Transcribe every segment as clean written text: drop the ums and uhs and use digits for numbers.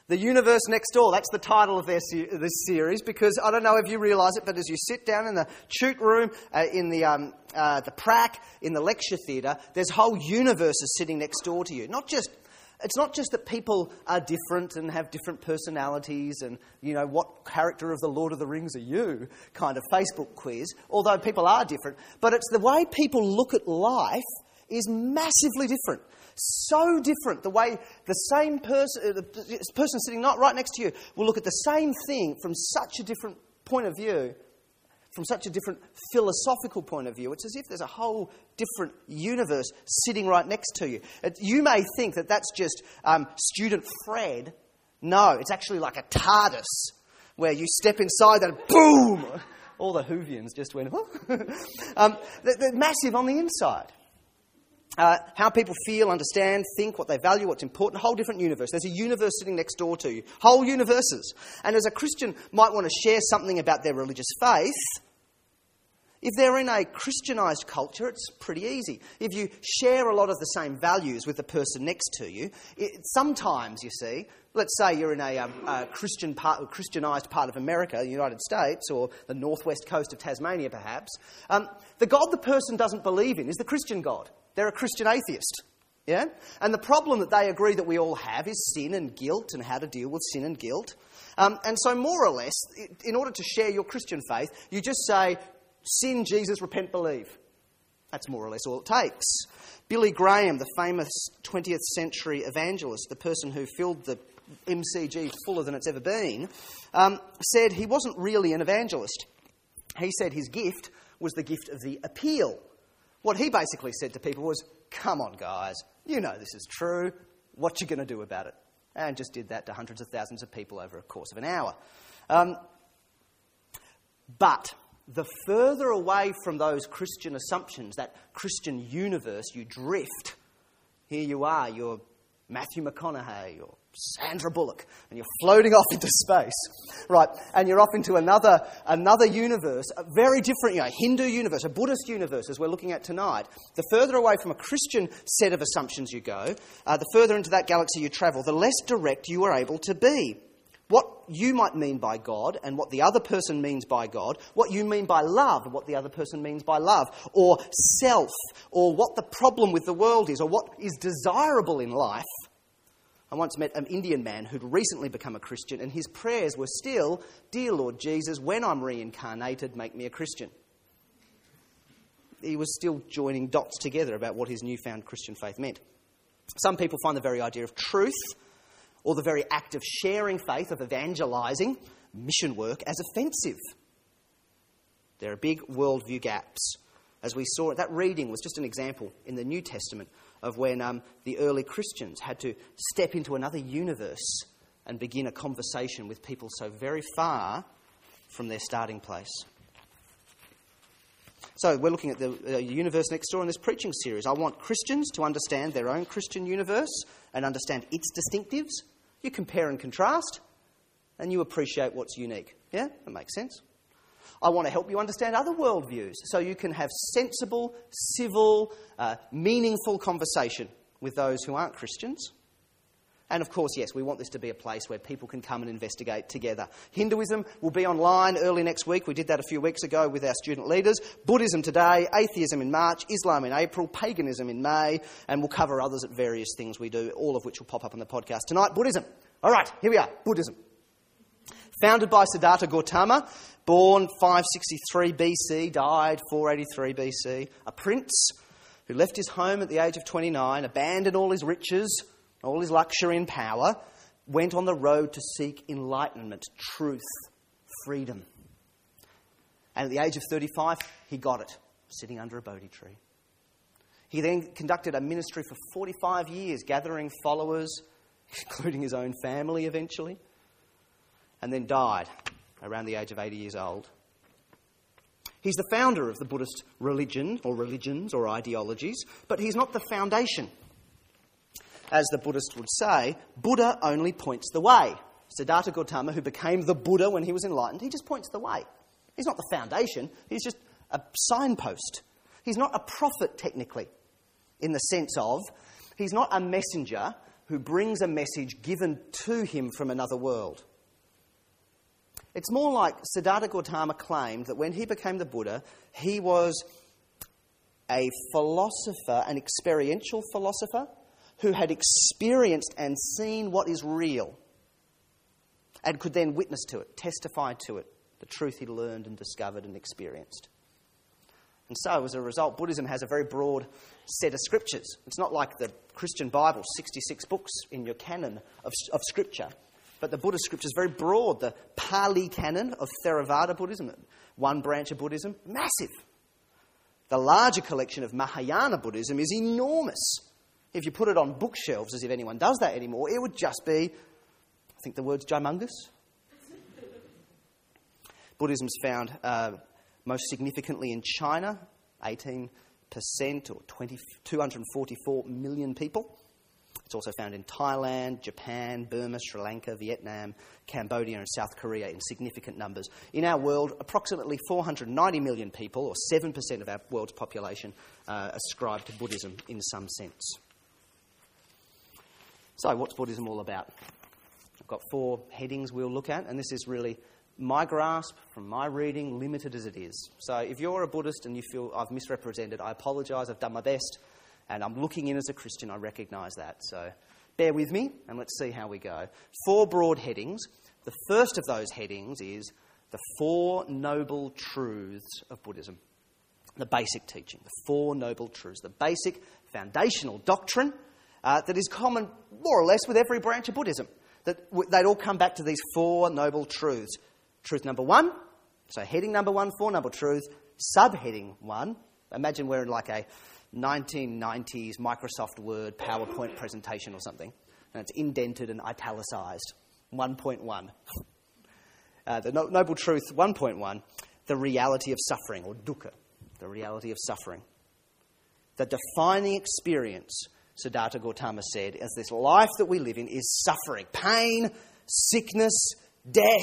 The Universe Next Door, that's the title of this series, because I don't know if you realise it, but as you sit down in the shoot room, in the prac, in the lecture theatre, there's whole universes sitting next door to you. It's not just that people are different and have different personalities and, what character of the Lord of the Rings are you kind of Facebook quiz, although people are different, but it's the way people look at life is massively different. So different. The way the same person, the person sitting not right next to you, will look at the same thing from such a different point of view, from such a different philosophical point of view. It's as if there's a whole different universe sitting right next to you. You may think that that's just student Fred. No, it's actually like a TARDIS, where you step inside and boom! All the Whovians just went, they're massive on the inside. How people feel, understand, think, what they value, what's important, a whole different universe. There's a universe sitting next door to you, whole universes. And as a Christian might want to share something about their religious faith, if they're in a Christianised culture, it's pretty easy. If you share a lot of the same values with the person next to you, sometimes, you see, let's say you're in a Christianised part of America, the United States, or the northwest coast of Tasmania perhaps, the God the person doesn't believe in is the Christian God. They're a Christian atheist, yeah? And the problem that they agree that we all have is sin and guilt and how to deal with sin and guilt. And so more or less, in order to share your Christian faith, you just say, sin, Jesus, repent, believe. That's more or less all it takes. Billy Graham, the famous 20th century evangelist, the person who filled the MCG fuller than it's ever been, said he wasn't really an evangelist. He said his gift was the gift of the appeal. What he basically said to people was, come on, guys, you know this is true. What you going to do about it? And just did that to hundreds of thousands of people over a course of an hour. But the further away from those Christian assumptions, that Christian universe you drift, here you are, you're Matthew McConaughey or Sandra Bullock, and you're floating off into space, right? And you're off into another universe, a very different, Hindu universe, a Buddhist universe, as we're looking at tonight. The further away from a Christian set of assumptions you go, the further into that galaxy you travel, the less direct you are able to be. What you might mean by God and what the other person means by God, what you mean by love and what the other person means by love, or self, or what the problem with the world is, or what is desirable in life. I once met an Indian man who'd recently become a Christian, and his prayers were still, "Dear Lord Jesus, when I'm reincarnated, make me a Christian." He was still joining dots together about what his newfound Christian faith meant. Some people find the very idea of truth, or the very act of sharing faith, of evangelising, mission work, as offensive. There are big worldview gaps. As we saw, that reading was just an example in the New Testament of when the early Christians had to step into another universe and begin a conversation with people so very far from their starting place. So we're looking at the universe next door in this preaching series. I want Christians to understand their own Christian universe and understand its distinctives. You compare and contrast, and you appreciate what's unique. Yeah, that makes sense. I want to help you understand other worldviews so you can have sensible, civil, meaningful conversation with those who aren't Christians. And of course, yes, we want this to be a place where people can come and investigate together. Hinduism will be online early next week. We did that a few weeks ago with our student leaders. Buddhism today, atheism in March, Islam in April, paganism in May, and we'll cover others at various things we do, all of which will pop up on the podcast tonight. Buddhism. All right, here we are. Buddhism. Founded by Siddhartha Gautama, born 563 BC, died 483 BC. A prince who left his home at the age of 29, abandoned all his riches, all his luxury and power, went on the road to seek enlightenment, truth, freedom. And at the age of 35, he got it, sitting under a Bodhi tree. He then conducted a ministry for 45 years, gathering followers, including his own family eventually, and then died around the age of 80 years old. He's the founder of the Buddhist religion, or religions, or ideologies, but he's not the foundation. As the Buddhist would say, Buddha only points the way. Siddhartha Gautama, who became the Buddha when he was enlightened, he just points the way. He's not the foundation, he's just a signpost. He's not a prophet, technically, in the sense of, he's not a messenger who brings a message given to him from another world. It's more like Siddhartha Gautama claimed that when he became the Buddha, he was a philosopher, an experiential philosopher, who had experienced and seen what is real and could then witness to it, testify to it, the truth he learned and discovered and experienced. And so, as a result, Buddhism has a very broad set of scriptures. It's not like the Christian Bible, 66 books in your canon of scripture, but the Buddhist scripture is very broad. The Pali canon of Theravada Buddhism, one branch of Buddhism, massive. The larger collection of Mahayana Buddhism is enormous. If you put it on bookshelves, as if anyone does that anymore, it would just be, I think the word's humongous. Buddhism's found most significantly in China, 18% or 244 million people. It's also found in Thailand, Japan, Burma, Sri Lanka, Vietnam, Cambodia and South Korea in significant numbers. In our world, approximately 490 million people, or 7% of our world's population, ascribe to Buddhism in some sense. So, what's Buddhism all about? I've got 4 headings we'll look at, and this is really my grasp from my reading, limited as it is. So if you're a Buddhist and you feel I've misrepresented, I apologise, I've done my best, and I'm looking in as a Christian, I recognise that. So bear with me, and let's see how we go. 4 broad headings. The first of those headings is the 4 noble truths of Buddhism. The basic teaching, the 4 noble truths, the basic foundational doctrine that is common more or less with every branch of Buddhism. They'd all come back to these 4 noble truths. Truth number 1, so heading number 1, 4 noble truths. Subheading 1, imagine we're in like a 1990s Microsoft Word PowerPoint presentation or something, and it's indented and italicised. 1.1. The noble truth 1.1, the reality of suffering, or dukkha, the reality of suffering. The defining experience, Siddhartha Gautama said, as this life that we live in is suffering, pain, sickness, death.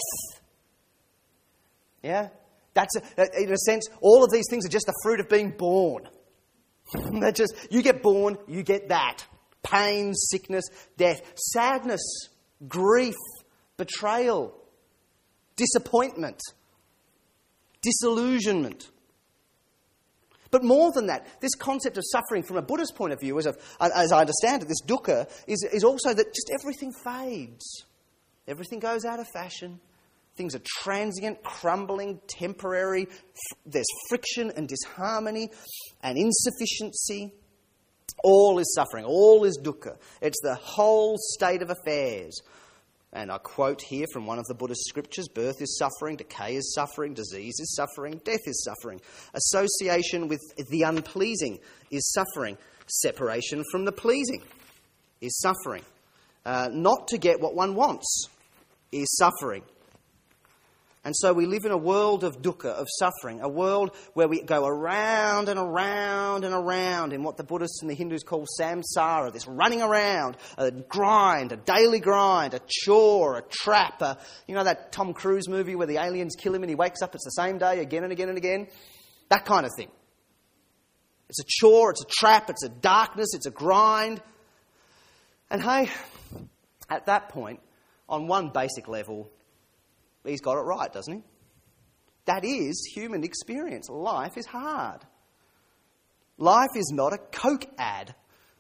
Yeah? In a sense, all of these things are just the fruit of being born. They're just, you get born, you get that. Pain, sickness, death, sadness, grief, betrayal, disappointment, disillusionment. But more than that, this concept of suffering from a Buddhist point of view, as I understand it, this dukkha, is also that just everything fades. Everything goes out of fashion. Things are transient, crumbling, temporary. There's friction and disharmony and insufficiency. All is suffering. All is dukkha. It's the whole state of affairs. And I quote here from one of the Buddhist scriptures, birth is suffering, decay is suffering, disease is suffering, death is suffering. Association with the unpleasing is suffering. Separation from the pleasing is suffering. Not to get what one wants is suffering. And so we live in a world of dukkha, of suffering, a world where we go around and around and around in what the Buddhists and the Hindus call samsara, this running around, a grind, a daily grind, a chore, a trap. You know that Tom Cruise movie where the aliens kill him and he wakes up, it's the same day again and again and again? That kind of thing. It's a chore, it's a trap, it's a darkness, it's a grind. And hey, at that point, on one basic level, he's got it right, doesn't he? That is human experience. Life is hard. Life is not a Coke ad.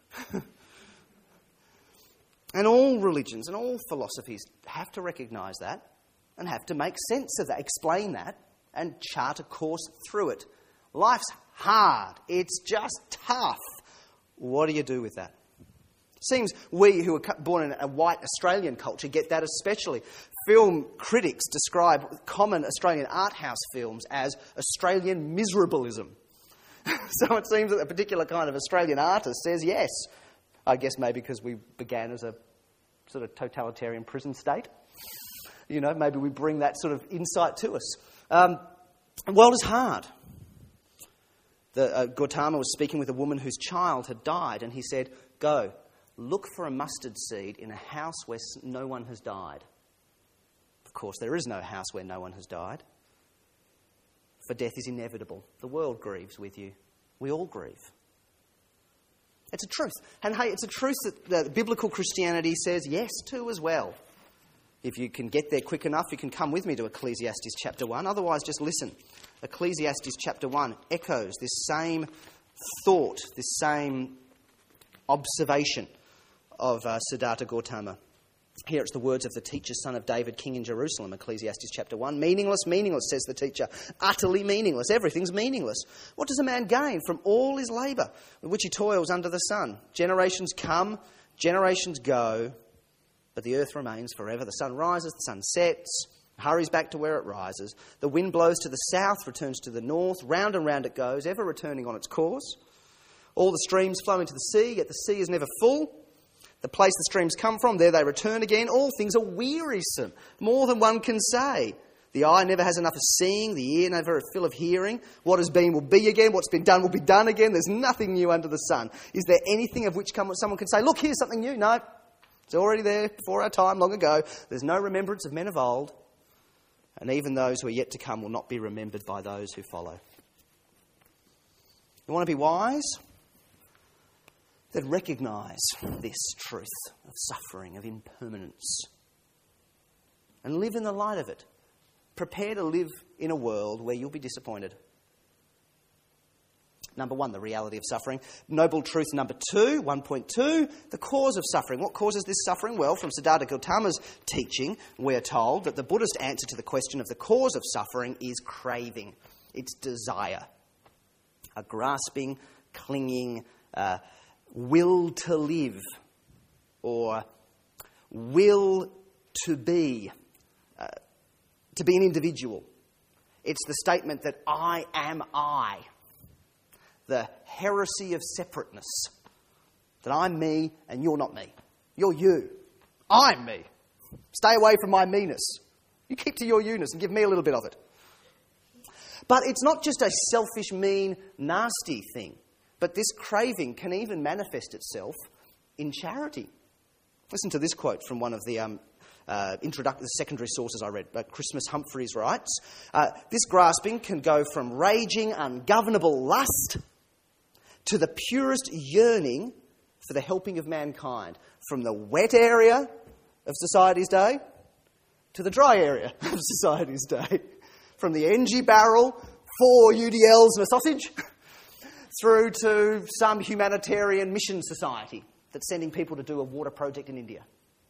And all religions and all philosophies have to recognise that and have to make sense of that, explain that and chart a course through it. Life's hard. It's just tough. What do you do with that? Seems we who are born in a white Australian culture get that especially. Film critics describe common Australian art house films as Australian miserabilism. So it seems that a particular kind of Australian artist says yes. I guess maybe because we began as a sort of totalitarian prison state. You know, maybe we bring that sort of insight to us. The world is hard. Gautama was speaking with a woman whose child had died, and he said, "Go, look for a mustard seed in a house where no one has died." Of course, there is no house where no one has died. For death is inevitable. The world grieves with you. We all grieve. It's a truth. And hey, it's a truth that biblical Christianity says yes to as well. If you can get there quick enough, you can come with me to Ecclesiastes chapter 1. Otherwise, just listen. Ecclesiastes chapter 1 echoes this same thought, this same observation of Siddhartha Gautama. Here it's the words of the teacher, son of David, king in Jerusalem, Ecclesiastes chapter 1. Meaningless, meaningless, says the teacher. Utterly meaningless. Everything's meaningless. What does a man gain from all his labour with which he toils under the sun? Generations come, generations go, but the earth remains forever. The sun rises, the sun sets, hurries back to where it rises. The wind blows to the south, returns to the north. Round and round it goes, ever returning on its course. All the streams flow into the sea, yet the sea is never full. The place the streams come from, there they return again. All things are wearisome, more than one can say. The eye never has enough of seeing, the ear never a fill of hearing. What has been will be again, what's been done will be done again. There's nothing new under the sun. Is there anything of which someone can say, look, here's something new? No, it's already there before our time, long ago. There's no remembrance of men of old. And even those who are yet to come will not be remembered by those who follow. You want to be wise? Then recognise this truth of suffering, of impermanence, and live in the light of it. Prepare to live in a world where you'll be disappointed. Number one, the reality of suffering. Noble truth number 2, 1.2, the cause of suffering. What causes this suffering? Well, from Siddhartha Gautama's teaching, we're told that the Buddhist answer to the question of the cause of suffering is craving. It's desire. A grasping, clinging, will to live, or will to be an individual. It's the statement that I am I. The heresy of separateness. That I'm me and you're not me. You're you. I'm me. Stay away from my meanness. You keep to your you-ness and give me a little bit of it. But it's not just a selfish, mean, nasty thing. But this craving can even manifest itself in charity. Listen to this quote from one of the secondary sources I read. Christmas Humphreys writes, this grasping can go from raging, ungovernable lust to the purest yearning for the helping of mankind. From the wet area of society's day to the dry area of society's day. From the NG barrel, 4 UDLs and a sausage, through to some humanitarian mission society that's sending people to do a water project in India.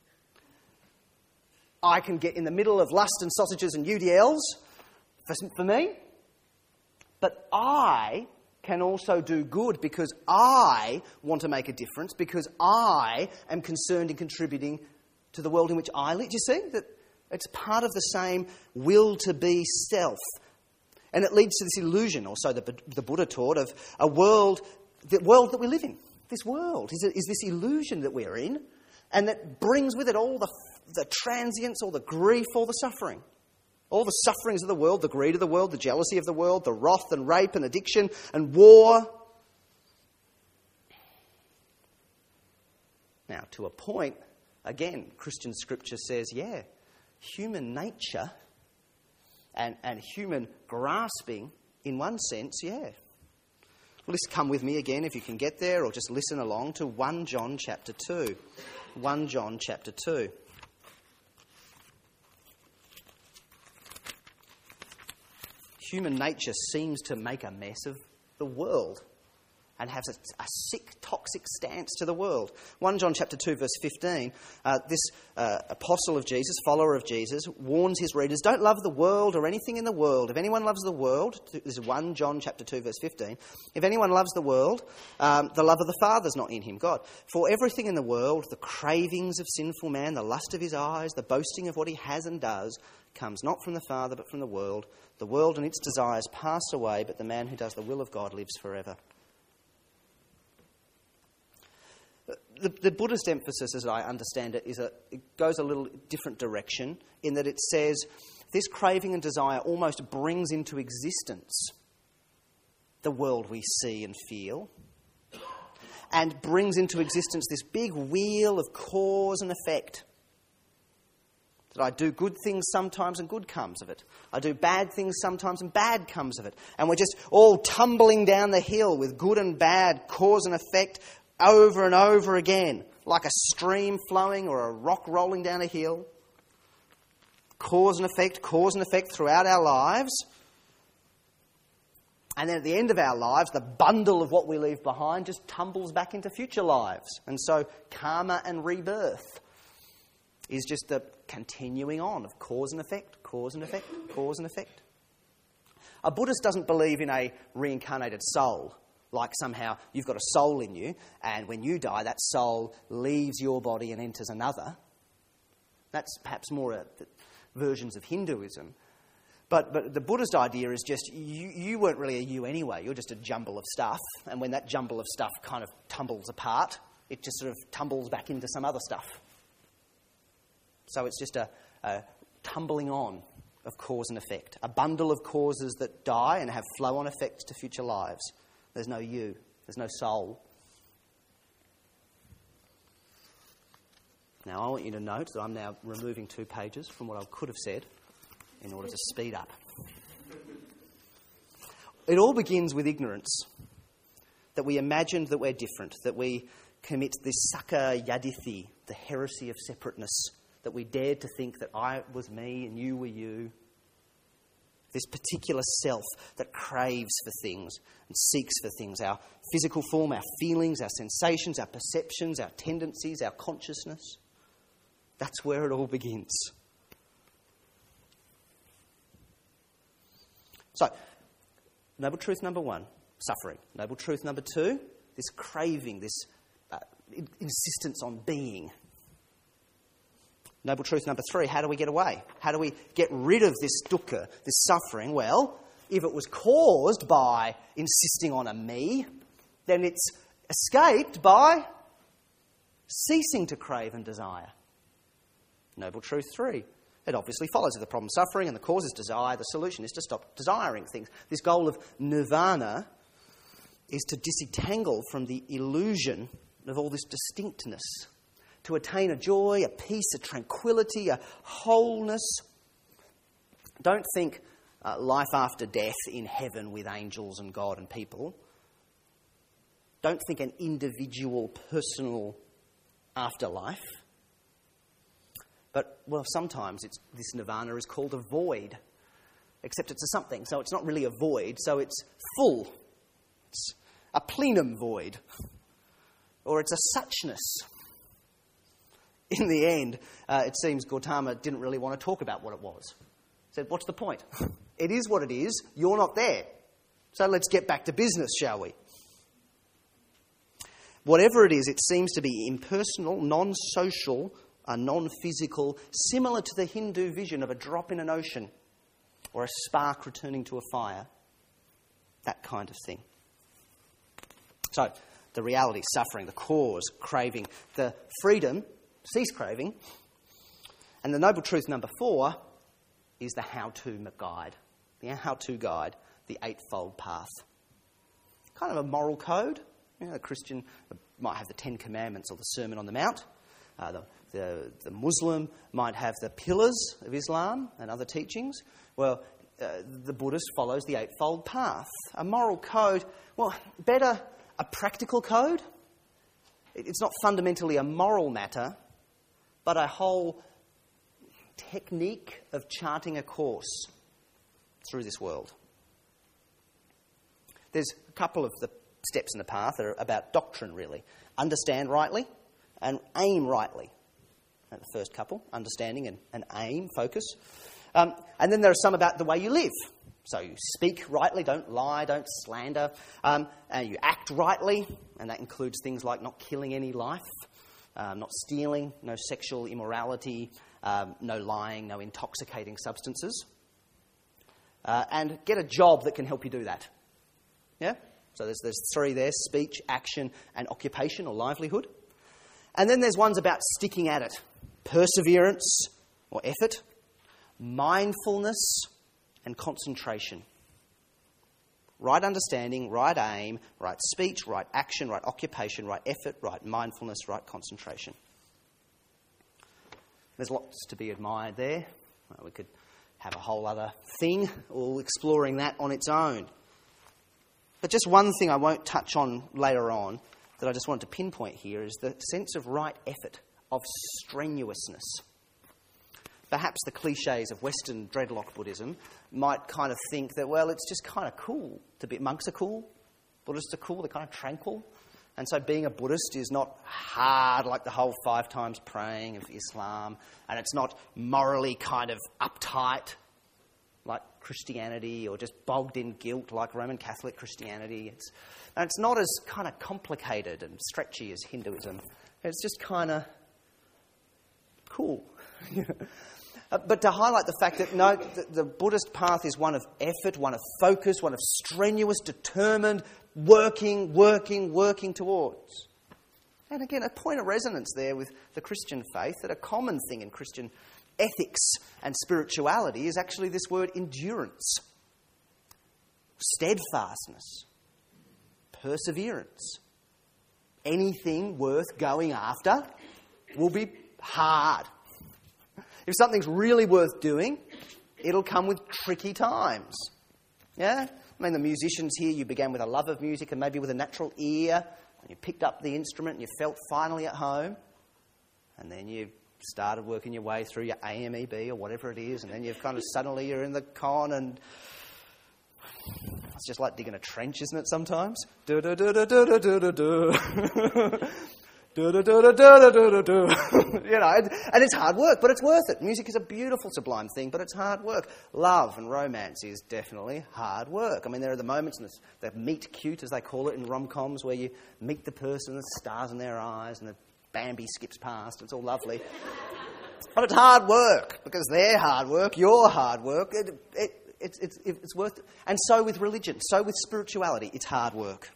I can get in the middle of lust and sausages and UDLs for me, but I can also do good because I want to make a difference, because I am concerned in contributing to the world in which I live. Do you see that it's part of the same will to be self? And it leads to this illusion, also the Buddha taught, of the world that we live in. This world is this illusion that we're in, and that brings with it all the transience, all the grief, all the suffering. All the sufferings of the world, the greed of the world, the jealousy of the world, the wrath and rape and addiction and war. Now, to a point, again, Christian scripture says, yeah, human nature and human grasping, in one sense, yeah. Well, just come with me again if you can get there, or just listen along to 1 John chapter 2. 1 John chapter 2. Human nature seems to make a mess of the world and has a sick, toxic stance to the world. 1 John chapter 2, verse 15, this apostle of Jesus, follower of Jesus, warns his readers, don't love the world or anything in the world. If anyone loves the world, this is 1 John chapter 2, verse 15, if anyone loves the world, the love of the Father is not in him, God. For everything in the world, the cravings of sinful man, the lust of his eyes, the boasting of what he has and does, comes not from the Father but from the world. The world and its desires pass away, but the man who does the will of God lives forever. The Buddhist emphasis, as I understand it, it goes a little different direction in that it says this craving and desire almost brings into existence the world we see and feel, and brings into existence this big wheel of cause and effect. That I do good things sometimes and good comes of it. I do bad things sometimes and bad comes of it. And we're just all tumbling down the hill with good and bad, cause and effect, over and over again, like a stream flowing or a rock rolling down a hill. Cause and effect throughout our lives. And then at the end of our lives, the bundle of what we leave behind just tumbles back into future lives. And so karma and rebirth is just the continuing on of cause and effect, cause and effect, cause and effect. A Buddhist doesn't believe in a reincarnated soul, like somehow you've got a soul in you, and when you die, that soul leaves your body and enters another. That's perhaps more versions of Hinduism. But the Buddhist idea is just, you weren't really a you anyway. You're just a jumble of stuff. And when that jumble of stuff kind of tumbles apart, it just sort of tumbles back into some other stuff. So it's just a tumbling on of cause and effect. A bundle of causes that die and have flow-on effects to future lives. There's no you. There's no soul. Now, I want you to note that I'm now removing 2 pages from what I could have said in order to speed up. It all begins with ignorance, that we imagined that we're different, that we commit this Sakka Yadithi, the heresy of separateness, that we dared to think that I was me and you were you. This particular self that craves for things and seeks for things, our physical form, our feelings, our sensations, our perceptions, our tendencies, our consciousness. That's where it all begins. So, noble truth number 1, suffering. Noble truth number 2, this craving, this insistence on being. Noble truth number 3, how do we get away? How do we get rid of this dukkha, this suffering? Well, if it was caused by insisting on a me, then it's escaped by ceasing to crave and desire. Noble truth 3. It obviously follows that the problem suffering and the cause is desire. The solution is to stop desiring things. This goal of nirvana is to disentangle from the illusion of all this distinctness, to attain a joy, a peace, a tranquility, a wholeness. Don't think life after death in heaven with angels and God and people. Don't think an individual, personal afterlife. But, well, sometimes this nirvana is called a void, except it's a something, so it's not really a void, so it's full. It's a plenum void, or it's a suchness. In the end, it seems Gautama didn't really want to talk about what it was. He said, what's the point? It is what it is, you're not there. So let's get back to business, shall we? Whatever it is, it seems to be impersonal, non-social, non-physical, similar to the Hindu vision of a drop in an ocean or a spark returning to a fire. That kind of thing. So, the reality, suffering, the cause, craving, the freedom, cease craving. And the noble truth number 4 is the how-to guide. The how-to guide, the Eightfold Path. Kind of a moral code. You know, a Christian might have the 10 Commandments or the Sermon on the Mount. The Muslim might have the pillars of Islam and other teachings. Well, the Buddhist follows the Eightfold Path. A moral code, well, better a practical code. It's not fundamentally a moral matter, but a whole technique of charting a course through this world. There's a couple of the steps in the path that are about doctrine, really. Understand rightly and aim rightly. The first couple, understanding and aim, focus. And then there are some about the way you live. So you speak rightly, don't lie, don't slander. And you act rightly, and that includes things like not killing any life, not stealing, no sexual immorality, no lying, no intoxicating substances. And get a job that can help you do that. Yeah? So there's 3 there, speech, action, and occupation or livelihood. And then there's ones about sticking at it. Perseverance or effort, mindfulness and concentration. Right understanding, right aim, right speech, right action, right occupation, right effort, right mindfulness, right concentration. There's lots to be admired there. We could have a whole other thing, all exploring that on its own. But just one thing I won't touch on later on that I just want to pinpoint here is the sense of right effort, of strenuousness. Perhaps the cliches of Western dreadlock Buddhism might kind of think that, well, it's just kind of cool to be... Monks are cool, Buddhists are cool, they're kind of tranquil. And so being a Buddhist is not hard like the whole 5 times praying of Islam, and it's not morally kind of uptight like Christianity, or just bogged in guilt like Roman Catholic Christianity. And it's not as kind of complicated and stretchy as Hinduism. It's just kind of cool. But to highlight the fact that, no, the Buddhist path is one of effort, one of focus, one of strenuous, determined, working towards. And again, a point of resonance there with the Christian faith, that a common thing in Christian ethics and spirituality is actually this word endurance, steadfastness, perseverance. Anything worth going after will be hard. If something's really worth doing, it'll come with tricky times. Yeah? I mean, the musicians here, you began with a love of music and maybe with a natural ear, and you picked up the instrument and you felt finally at home, and then you started working your way through your AMEB or whatever it is, and then you've kind of suddenly you're in the con, and it's just like digging a trench, isn't it, sometimes? You know, and it's hard work, but it's worth it. Music is a beautiful, sublime thing, but it's hard work. Love and romance is definitely hard work. I mean, there are the moments, the meet cute, as they call it in rom-coms, where you meet the person, the stars in their eyes, and the Bambi skips past. It's all lovely. But it's hard work, because their hard work, your hard work, it's worth it. And so with religion, so with spirituality, it's hard work.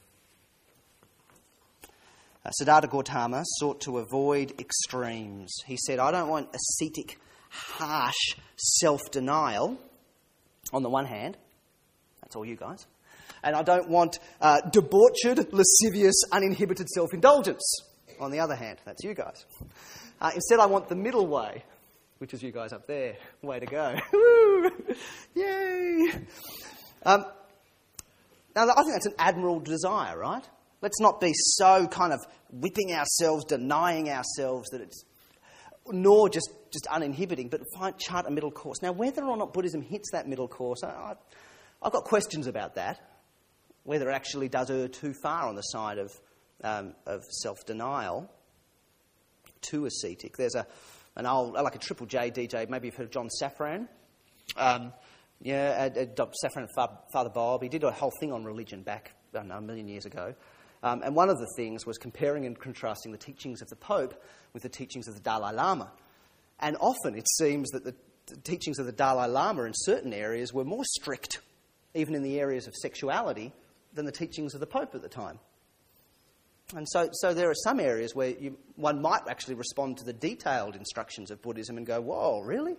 Siddhartha Gautama sought to avoid extremes. He said, I don't want ascetic, harsh self-denial on the one hand. That's all you guys. And I don't want debauched, lascivious, uninhibited self-indulgence on the other hand. That's you guys. Instead, I want the middle way, which is you guys up there. Way to go. Woo! Yay! Now, I think that's an admirable desire, right? Let's not be so kind of whipping ourselves, denying ourselves that it's... nor just uninhibiting, but chart a middle course. Now, whether or not Buddhism hits that middle course, I've got questions about that. Whether it actually does err too far on the side of self-denial, too ascetic. There's an old, like a Triple J DJ, maybe you've heard of John Safran. Safran and Father Bob. He did a whole thing on religion back, I don't know, a million years ago. And one of the things was comparing and contrasting the teachings of the Pope with the teachings of the Dalai Lama. And often it seems that the teachings of the Dalai Lama in certain areas were more strict, even in the areas of sexuality, than the teachings of the Pope at the time. And so there are some areas where one might actually respond to the detailed instructions of Buddhism and go, whoa, really?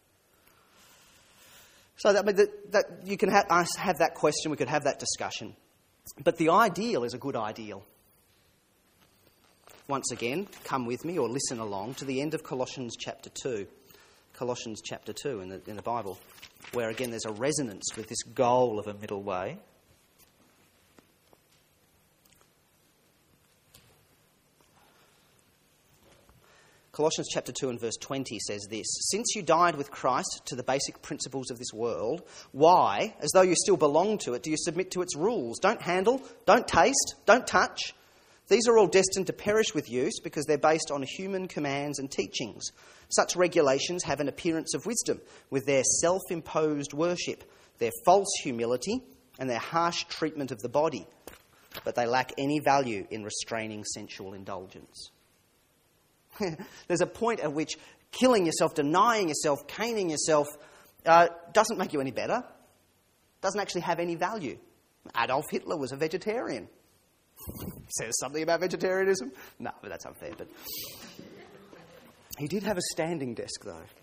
So that you can have that question, we could have that discussion. But the ideal is a good ideal. Once again, come with me or listen along to the end of Colossians chapter 2. Colossians chapter 2 in the Bible, where again there's a resonance with this goal of a middle way. Colossians chapter 2 and verse 20 says this: Since you died with Christ to the basic principles of this world, why, as though you still belong to it, do you submit to its rules? Don't handle, don't taste, don't touch. These are all destined to perish with use because they're based on human commands and teachings. Such regulations have an appearance of wisdom with their self-imposed worship, their false humility, and their harsh treatment of the body. But they lack any value in restraining sensual indulgence. There's a point at which killing yourself, denying yourself, caning yourself doesn't make you any better. Doesn't actually have any value. Adolf Hitler was a vegetarian. Says something about vegetarianism? No, but that's unfair. But he did have a standing desk,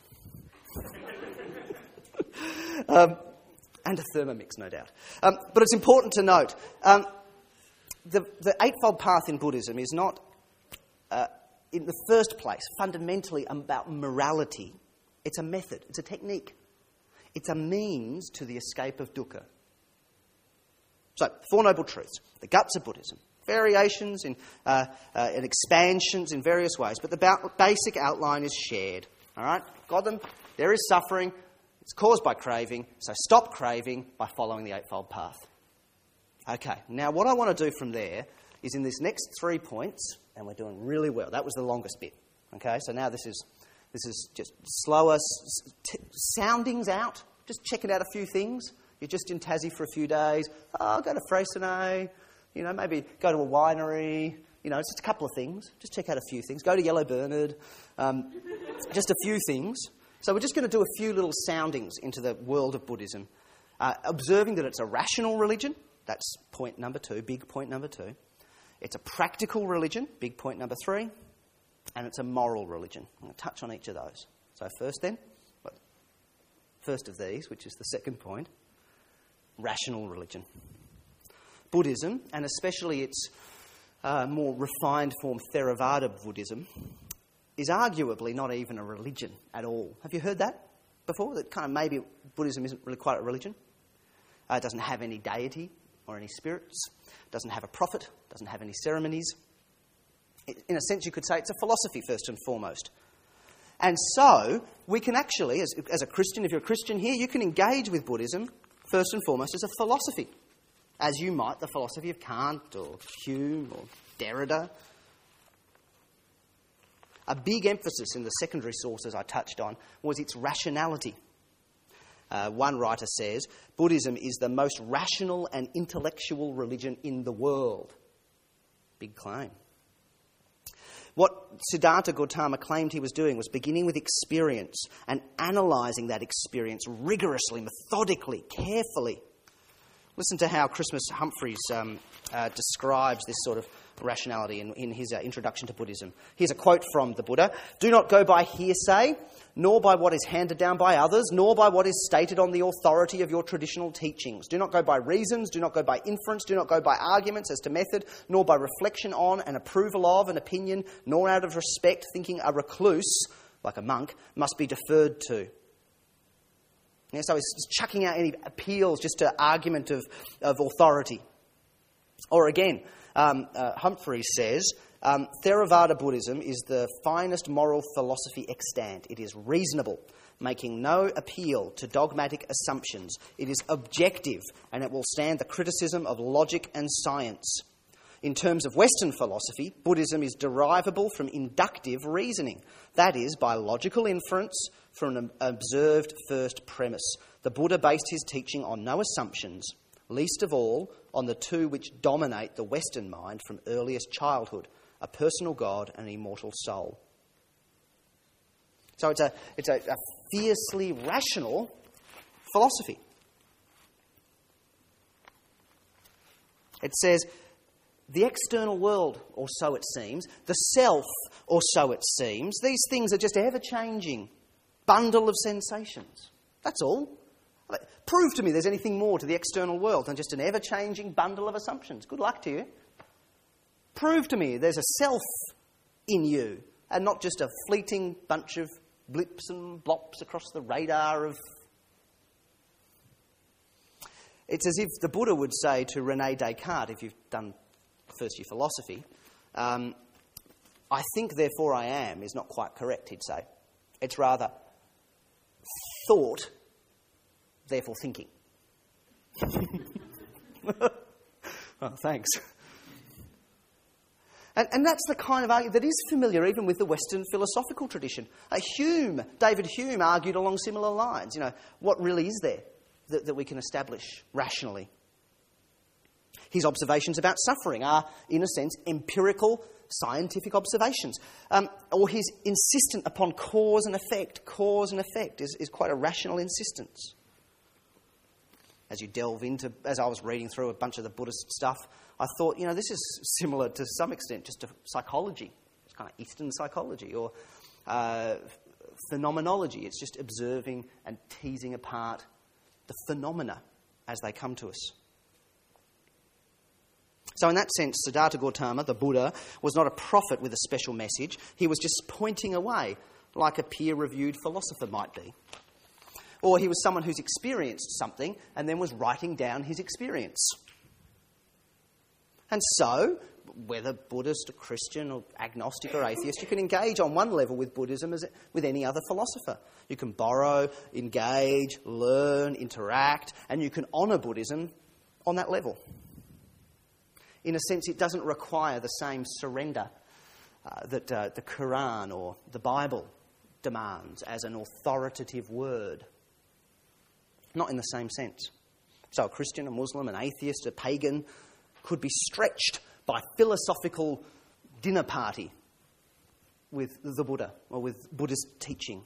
though. And a Thermomix, no doubt. But it's important to note, the Eightfold Path in Buddhism is not... in the first place, fundamentally about morality. It's a method, it's a technique. It's a means to the escape of dukkha. So, Four Noble Truths, the guts of Buddhism. variations and expansions in various ways, but the basic outline is shared. All right? Got them? There is suffering. It's caused by craving, so stop craving by following the Eightfold Path. Okay, now what I want to do from there is in this next 3 points, and we're doing really well. That was the longest bit. Okay, so now this is just slower soundings out, just checking out a few things. You're just in Tassie for a few days. Oh, go to Freycinet, maybe go to a winery. It's just a couple of things. Just check out a few things. Go to Yellow Bernard. Just a few things. So we're just going to do a few little soundings into the world of Buddhism, observing that it's a rational religion. That's point number 2, big point number 2. It's a practical religion, big point number 3. And it's a moral religion. I'm going to touch on each of those. So first of these, which is the second point, rational religion. Buddhism, and especially its more refined form, Theravada Buddhism, is arguably not even a religion at all. Have you heard that before? That kind of maybe Buddhism isn't really quite a religion. It doesn't have any deity or any spirits. It doesn't have a prophet. It doesn't have any ceremonies. In a sense, you could say it's a philosophy first and foremost. And so, we can actually, as a Christian, if you're a Christian here, you can engage with Buddhism first and foremost as a philosophy, as you might the philosophy of Kant or Hume or Derrida. A big emphasis in the secondary sources I touched on was its rationality. One writer says, Buddhism is the most rational and intellectual religion in the world. Big claim. What Siddhartha Gautama claimed he was doing was beginning with experience and analysing that experience rigorously, methodically, carefully. Listen to how Christmas Humphreys describes this sort of rationality in his introduction to Buddhism. Here's a quote from the Buddha. "Do not go by hearsay, nor by what is handed down by others, nor by what is stated on the authority of your traditional teachings. Do not go by reasons, do not go by inference, do not go by arguments as to method, nor by reflection on and approval of an opinion, nor out of respect, thinking a recluse, like a monk, must be deferred to." Yeah, so he's chucking out any appeals just to argument of authority. Or again, Humphreys says, Theravada Buddhism is the finest moral philosophy extant. It is reasonable, making no appeal to dogmatic assumptions. It is objective, and it will stand the criticism of logic and science. In terms of Western philosophy, Buddhism is derivable from inductive reasoning, that is, by logical inference from an observed first premise. The Buddha based his teaching on no assumptions, least of all on the two which dominate the Western mind from earliest childhood, a personal God and an immortal soul. So it's a fiercely rational philosophy. It says, the external world, or so it seems, the self, or so it seems, these things are just ever-changing bundle of sensations. That's all. Prove to me there's anything more to the external world than just an ever-changing bundle of assumptions. Good luck to you. Prove to me there's a self in you and not just a fleeting bunch of blips and blops across the radar of... It's as if the Buddha would say to René Descartes, if you've done first year philosophy, I think, therefore I am, is not quite correct, he'd say. It's rather thought, therefore thinking. Oh, thanks. And that's the kind of argument that is familiar even with the Western philosophical tradition. David Hume argued along similar lines. What really is there that we can establish rationally? His observations about suffering are, in a sense, empirical scientific observations. Or his insistence upon cause and effect is quite a rational insistence. As you delve into, as I was reading through a bunch of the Buddhist stuff, I thought, this is similar to some extent just to psychology. It's kind of Eastern psychology or phenomenology. It's just observing and teasing apart the phenomena as they come to us. So in that sense, Siddhartha Gautama, the Buddha, was not a prophet with a special message. He was just pointing a way, like a peer-reviewed philosopher might be. Or he was someone who's experienced something and then was writing down his experience. And so, whether Buddhist or Christian or agnostic or atheist, you can engage on one level with Buddhism as with any other philosopher. You can borrow, engage, learn, interact, and you can honour Buddhism on that level. In a sense, it doesn't require the same surrender that the Quran or the Bible demands as an authoritative word. Not in the same sense. So a Christian, a Muslim, an atheist, a pagan could be stretched by philosophical dinner party with the Buddha or with Buddhist teaching.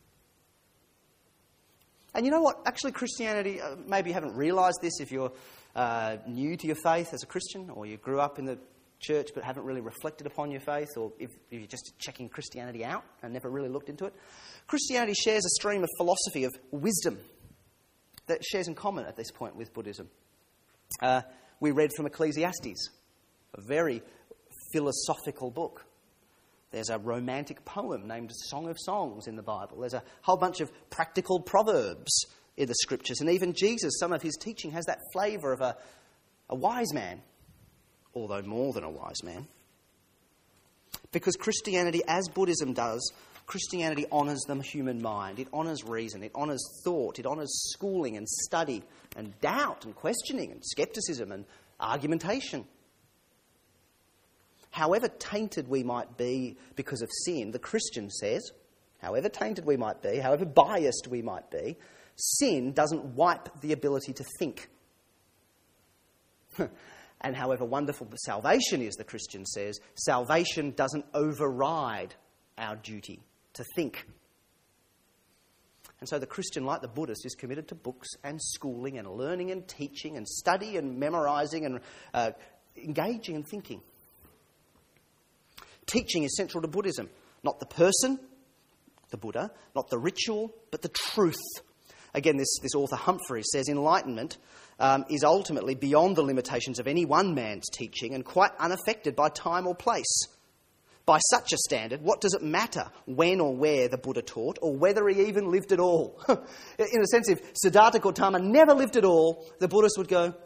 And you know what? Actually, Christianity, maybe you haven't realised this if you're new to your faith as a Christian, or you grew up in the church but haven't really reflected upon your faith, or if you're just checking Christianity out and never really looked into it. Christianity shares a stream of philosophy, of wisdom, that shares in common at this point with Buddhism. We read from Ecclesiastes, a very philosophical book. There's a romantic poem named Song of Songs in the Bible. There's a whole bunch of practical proverbs in the Scriptures. And even Jesus, some of his teaching has that flavour of a wise man, although more than a wise man. Because Christianity, as Buddhism does, Christianity honours the human mind. It honours reason. It honours thought. It honours schooling and study and doubt and questioning and scepticism and argumentation. However tainted we might be because of sin, the Christian says, however tainted we might be, however biased we might be, sin doesn't wipe the ability to think. And however wonderful the salvation is, the Christian says, salvation doesn't override our duty to think. And so the Christian, like the Buddhist, is committed to books and schooling and learning and teaching and study and memorising and engaging and thinking. Teaching is central to Buddhism. Not the person, the Buddha, not the ritual, but the truth. Again, this author Humphrey says enlightenment is ultimately beyond the limitations of any one man's teaching and quite unaffected by time or place. By such a standard, what does it matter when or where the Buddha taught, or whether he even lived at all? In a sense, if Siddhartha Gautama never lived at all, the Buddhist would go,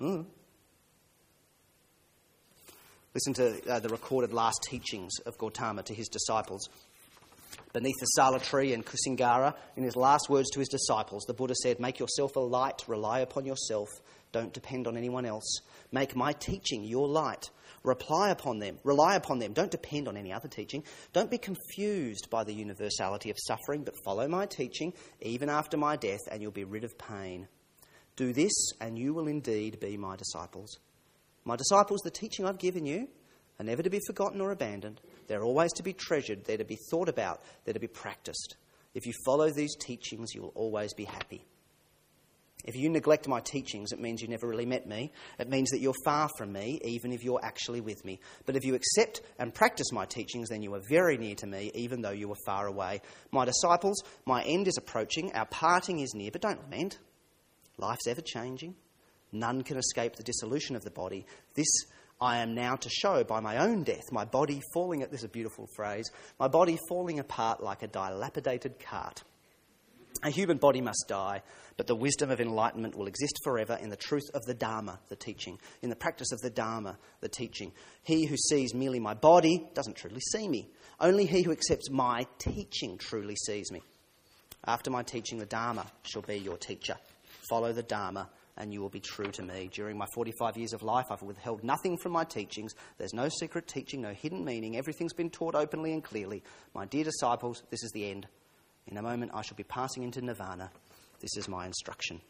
Listen to the recorded last teachings of Gautama to his disciples. Beneath the Sala tree in Kusingara, in his last words to his disciples, the Buddha said, "Make yourself a light, rely upon yourself, don't depend on anyone else. Make my teaching your light. Rely upon them, don't depend on any other teaching. Don't be confused by the universality of suffering, but follow my teaching, even after my death, and you'll be rid of pain. Do this, and you will indeed be my disciples. My disciples, the teaching I've given you are never to be forgotten or abandoned. They're always to be treasured, they're to be thought about, they're to be practiced. If you follow these teachings, you will always be happy. If you neglect my teachings, it means you never really met me. It means that you're far from me, even if you're actually with me. But if you accept and practice my teachings, then you are very near to me, even though you are far away. My disciples, my end is approaching, our parting is near, but don't lament. Life's ever-changing. None can escape the dissolution of the body. This I am now to show by my own death, my body falling, this is a beautiful phrase, my body falling apart like a dilapidated cart. A human body must die, but the wisdom of enlightenment will exist forever in the truth of the Dharma, the teaching, in the practice of the Dharma, the teaching. He who sees merely my body doesn't truly see me. Only he who accepts my teaching truly sees me. After my teaching, the Dharma shall be your teacher. Follow the Dharma, and you will be true to me. During my 45 years of life, I've withheld nothing from my teachings. There's no secret teaching, no hidden meaning. Everything's been taught openly and clearly. My dear disciples, this is the end. In a moment, I shall be passing into nirvana. This is my instruction.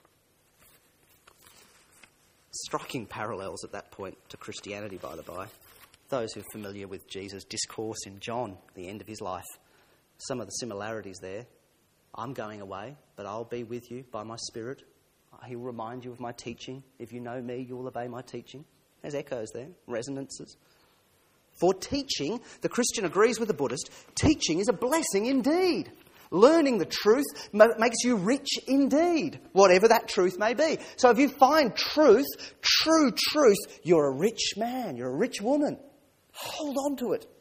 Striking parallels at that point to Christianity, by the by. Those who are familiar with Jesus' discourse in John, the end of his life. Some of the similarities there. I'm going away, but I'll be with you by my Spirit. He will remind you of my teaching. If you know me, you will obey my teaching. There's echoes there, resonances. For teaching, the Christian agrees with the Buddhist, teaching is a blessing indeed. Learning the truth makes you rich indeed, whatever that truth may be. So if you find truth, true truth, you're a rich man, you're a rich woman. Hold on to it.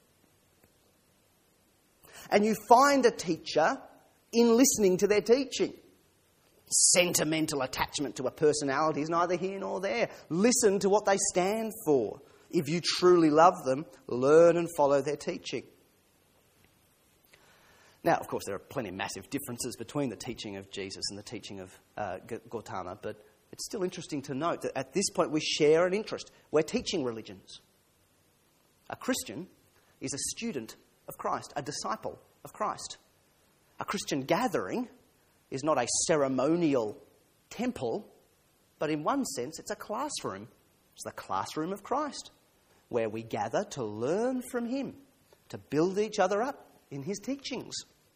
And you find a teacher in listening to their teaching. Sentimental attachment to a personality is neither here nor there. Listen to what they stand for. If you truly love them, learn and follow their teaching. Now, of course, there are plenty of massive differences between the teaching of Jesus and the teaching of Gautama, but it's still interesting to note that at this point we share an interest. We're teaching religions. A Christian is a student of Christ, a disciple of Christ. A Christian gathering is not a ceremonial temple, but in one sense it's a classroom. It's the classroom of Christ, where we gather to learn from him, to build each other up in his teachings.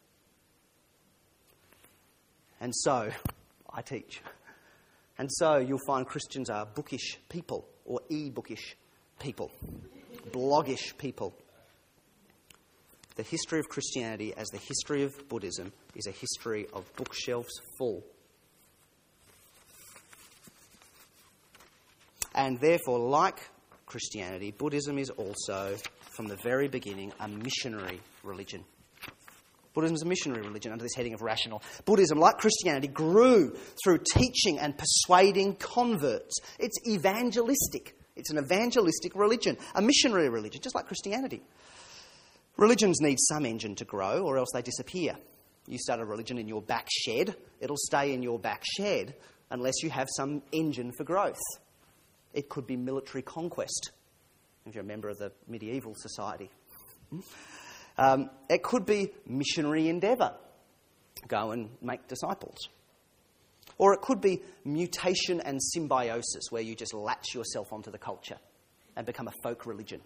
And so, I teach. And so you'll find Christians are bookish people, or e-bookish people, bloggish people. The history of Christianity, as the history of Buddhism, is a history of bookshelves full. And therefore, like Christianity, Buddhism is also, from the very beginning, a missionary religion. Buddhism is a missionary religion under this heading of rational. Buddhism, like Christianity, grew through teaching and persuading converts. It's evangelistic. It's an evangelistic religion, a missionary religion, just like Christianity. Religions need some engine to grow, or else they disappear. You start a religion in your back shed, it'll stay in your back shed unless you have some engine for growth. It could be military conquest, if you're a member of the medieval society. It could be missionary endeavour. Go and make disciples. Or it could be mutation and symbiosis, where you just latch yourself onto the culture and become a folk religion.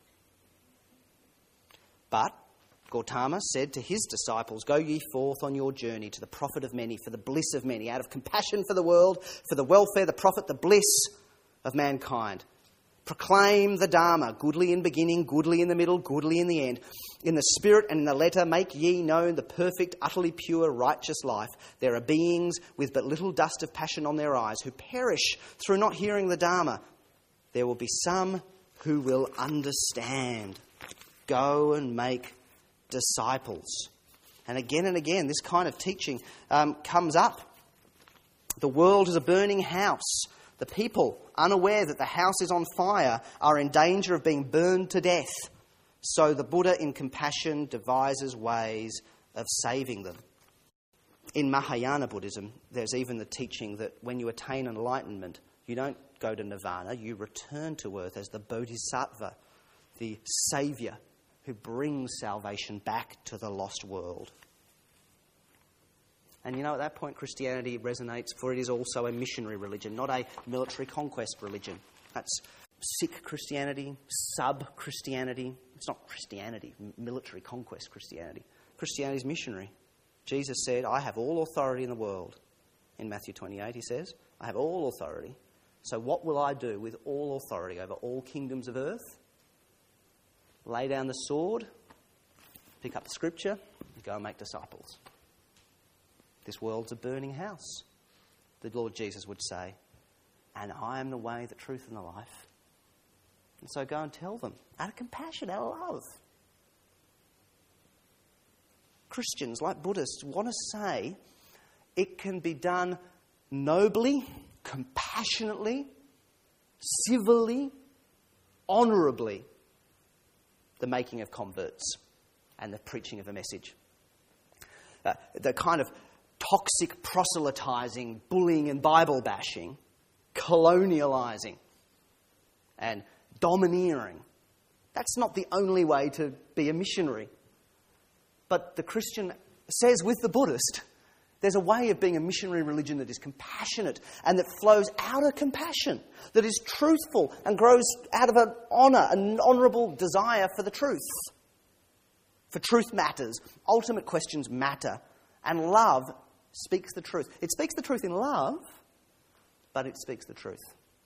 But Gautama said to his disciples, "Go ye forth on your journey to the profit of many, for the bliss of many, out of compassion for the world, for the welfare, the profit, the bliss of mankind. Proclaim the Dharma, goodly in beginning, goodly in the middle, goodly in the end. In the spirit and in the letter make ye known the perfect, utterly pure, righteous life. There are beings with but little dust of passion on their eyes who perish through not hearing the Dharma. There will be some who will understand. Go and make disciples." And again, this kind of teaching comes up. The world is a burning house. The people, unaware that the house is on fire, are in danger of being burned to death. So the Buddha, in compassion, devises ways of saving them. In Mahayana Buddhism, there's even the teaching that when you attain enlightenment, you don't go to nirvana, you return to earth as the bodhisattva, the saviour who brings salvation back to the lost world. And at that point Christianity resonates, for it is also a missionary religion, not a military conquest religion. That's Sikh Christianity, sub-Christianity. It's not Christianity, military conquest Christianity. Christianity is missionary. Jesus said, "I have all authority in the world." In Matthew 28 he says, "I have all authority. So what will I do with all authority over all kingdoms of earth? Lay down the sword, pick up the scripture, and go and make disciples." This world's a burning house, the Lord Jesus would say, "And I am the way, the truth, and the life." And so go and tell them, out of compassion, out of love. Christians, like Buddhists, want to say it can be done nobly, compassionately, civilly, honourably, the making of converts and the preaching of a message. The kind of toxic proselytising, bullying and Bible bashing, colonialising and domineering. That's not the only way to be a missionary. But the Christian says with the Buddhist, there's a way of being a missionary religion that is compassionate and that flows out of compassion, that is truthful and grows out of an honour, an honourable desire for the truth. For truth matters. Ultimate questions matter. And love speaks the truth. It speaks the truth in love, but it speaks the truth.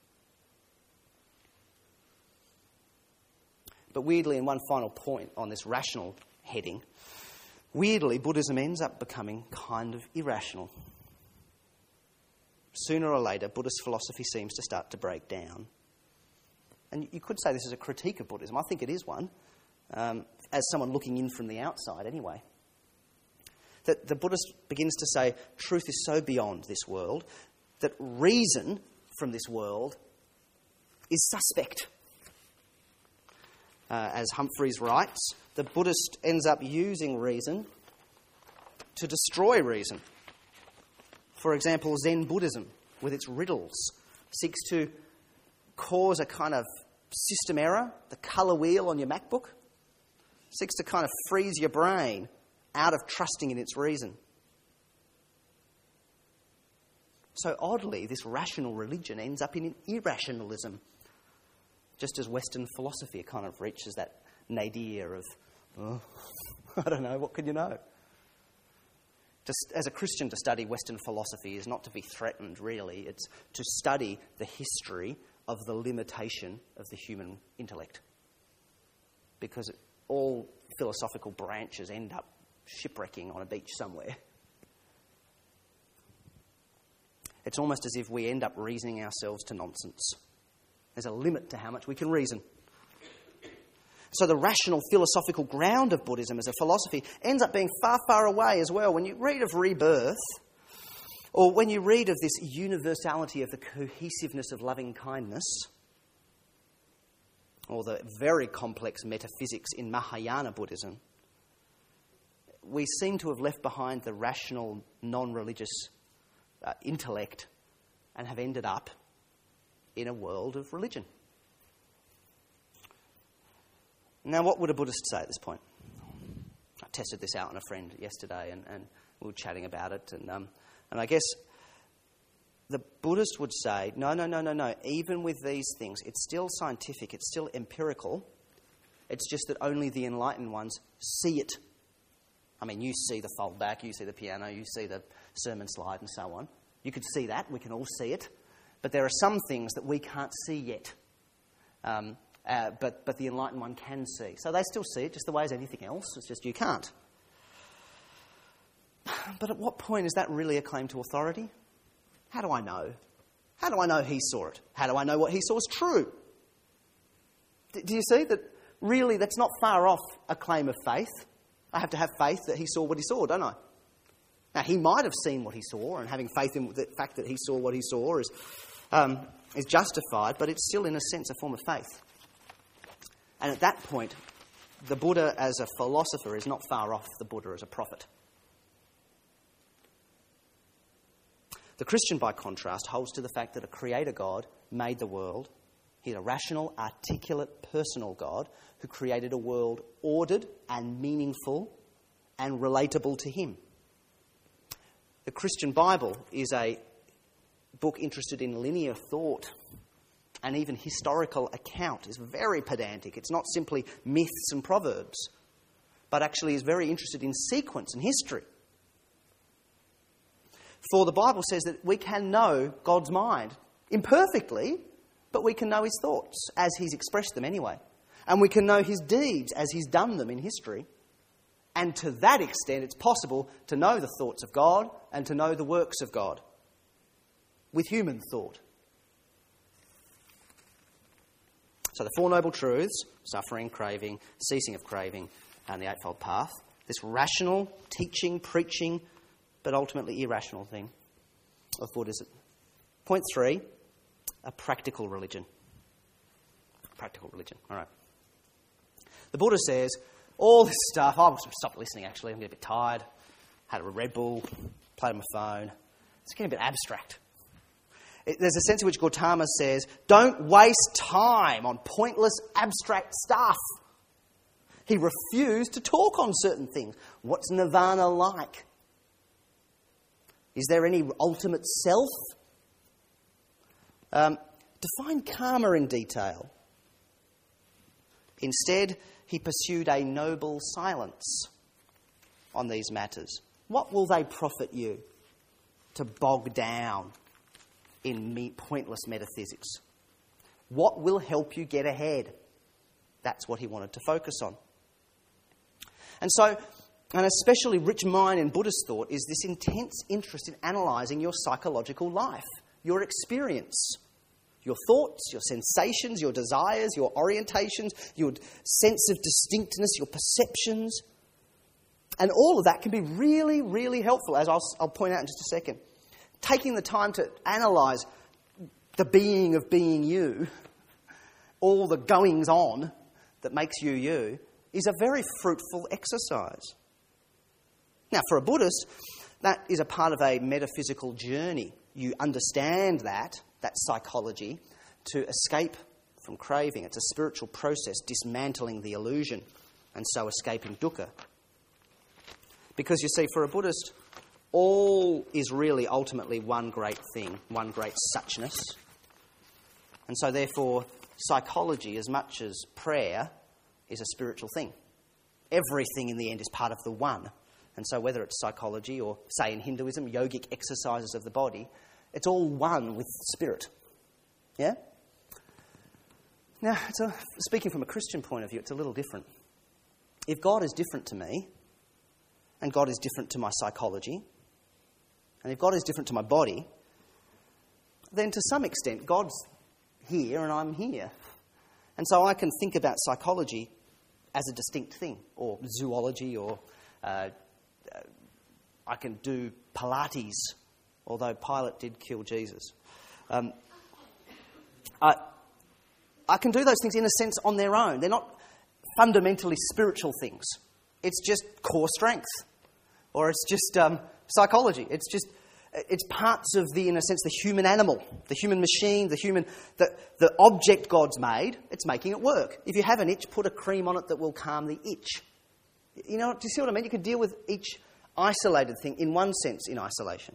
But weirdly, and one final point on this rational heading, weirdly, Buddhism ends up becoming kind of irrational. Sooner or later, Buddhist philosophy seems to start to break down. And you could say this is a critique of Buddhism. I think it is one, as someone looking in from the outside anyway. That the Buddhist begins to say truth is so beyond this world that reason from this world is suspect. as Humphreys writes, the Buddhist ends up using reason to destroy reason. For example, Zen Buddhism, with its riddles, seeks to cause a kind of system error, the colour wheel on your MacBook, seeks to kind of freeze your brain out of trusting in its reason. So oddly, this rational religion ends up in an irrationalism, just as Western philosophy kind of reaches that nadir of, I don't know, what can you know? Just as a Christian, to study Western philosophy is not to be threatened, really. It's to study the history of the limitation of the human intellect. Because all philosophical branches end up shipwrecking on a beach somewhere. It's almost as if we end up reasoning ourselves to nonsense. There's a limit to how much we can reason. So the rational philosophical ground of Buddhism as a philosophy ends up being far, far away as well. When you read of rebirth, or when you read of this universality of the cohesiveness of loving kindness, or the very complex metaphysics in Mahayana Buddhism, we seem to have left behind the rational, non-religious intellect and have ended up in a world of religion. Now, what would a Buddhist say at this point? I tested this out on a friend yesterday, and we were chatting about it, and I guess the Buddhist would say, no. Even with these things, it's still scientific, it's still empirical. It's just that only the enlightened ones see it. I mean, you see the fold back, you see the piano, you see the sermon slide, and so on. You could see that, we can all see it. But there are some things that we can't see yet. But the enlightened one can see. So they still see it just the way as anything else. It's just you can't. But at what point is that really a claim to authority? How do I know? How do I know he saw it? How do I know what he saw is true? Do you see that really that's not far off a claim of faith? I have to have faith that he saw what he saw, don't I? Now, he might have seen what he saw, and having faith in the fact that he saw what he saw is justified, but it's still, in a sense, a form of faith. And at that point, the Buddha as a philosopher is not far off the Buddha as a prophet. The Christian, by contrast, holds to the fact that a creator God made the world. He's a rational, articulate, personal God who created a world ordered and meaningful and relatable to him. The Christian Bible is a book interested in linear thought and even historical account. It's very pedantic. It's not simply myths and proverbs, but actually is very interested in sequence and history. For the Bible says that we can know God's mind imperfectly, but we can know his thoughts as he's expressed them anyway. And we can know his deeds as he's done them in history. And to that extent, it's possible to know the thoughts of God and to know the works of God with human thought. So the Four Noble Truths, suffering, craving, ceasing of craving, and the Eightfold Path, this rational, teaching, preaching, but ultimately irrational thing of Buddhism. Point 3, a practical religion. Practical religion, all right. The Buddha says, all this stuff, I'll stop listening actually, I'm getting a bit tired, had a Red Bull, played on my phone, it's getting a bit abstract. There's a sense in which Gautama says, don't waste time on pointless abstract stuff. He refused to talk on certain things. What's nirvana like? Is there any ultimate self? Define karma in detail. Instead, he pursued a noble silence on these matters. What will they profit you to bog down in pointless metaphysics? What will help you get ahead? That's what he wanted to focus on. And so, an especially rich mind in Buddhist thought is this intense interest in analysing your psychological life, your experience, your thoughts, your sensations, your desires, your orientations, your sense of distinctness, your perceptions. And all of that can be really, really helpful, as I'll point out in just a second. Taking the time to analyse the being of being you, all the goings-on that makes you you is a very fruitful exercise. Now, for a Buddhist, that is a part of a metaphysical journey. You understand that psychology, to escape from craving. It's a spiritual process, dismantling the illusion and so escaping dukkha. Because you see, for a Buddhist, all is really ultimately one great thing, one great suchness. And so therefore, psychology, as much as prayer, is a spiritual thing. Everything in the end is part of the one. And so whether it's psychology or, say, in Hinduism, yogic exercises of the body, it's all one with spirit. Yeah? Now, speaking from a Christian point of view, it's a little different. If God is different to me, and God is different to my psychology, and if God is different to my body, then to some extent God's here and I'm here. And so I can think about psychology as a distinct thing, or zoology, or I can do Pilates, although Pilate did kill Jesus. I can do those things in a sense on their own. They're not fundamentally spiritual things. It's just core strength. Or it's just psychology. It's parts of in a sense, the human animal, the human machine, the object God's made. It's making it work. If you have an itch, put a cream on it that will calm the itch. Do you see what I mean? You can deal with each isolated thing in one sense in isolation.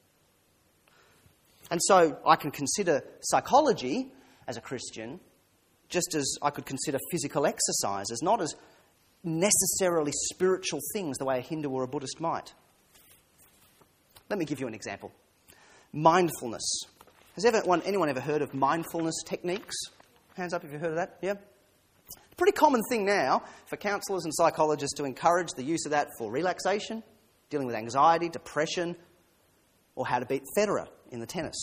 And so I can consider psychology as a Christian just as I could consider physical exercise as not as necessarily spiritual things the way a Hindu or a Buddhist might. Let me give you an example. Mindfulness. Has anyone ever heard of mindfulness techniques? Hands up if you've heard of that. Yeah? It's a pretty common thing now for counsellors and psychologists to encourage the use of that for relaxation, dealing with anxiety, depression, or how to beat Federer in the tennis.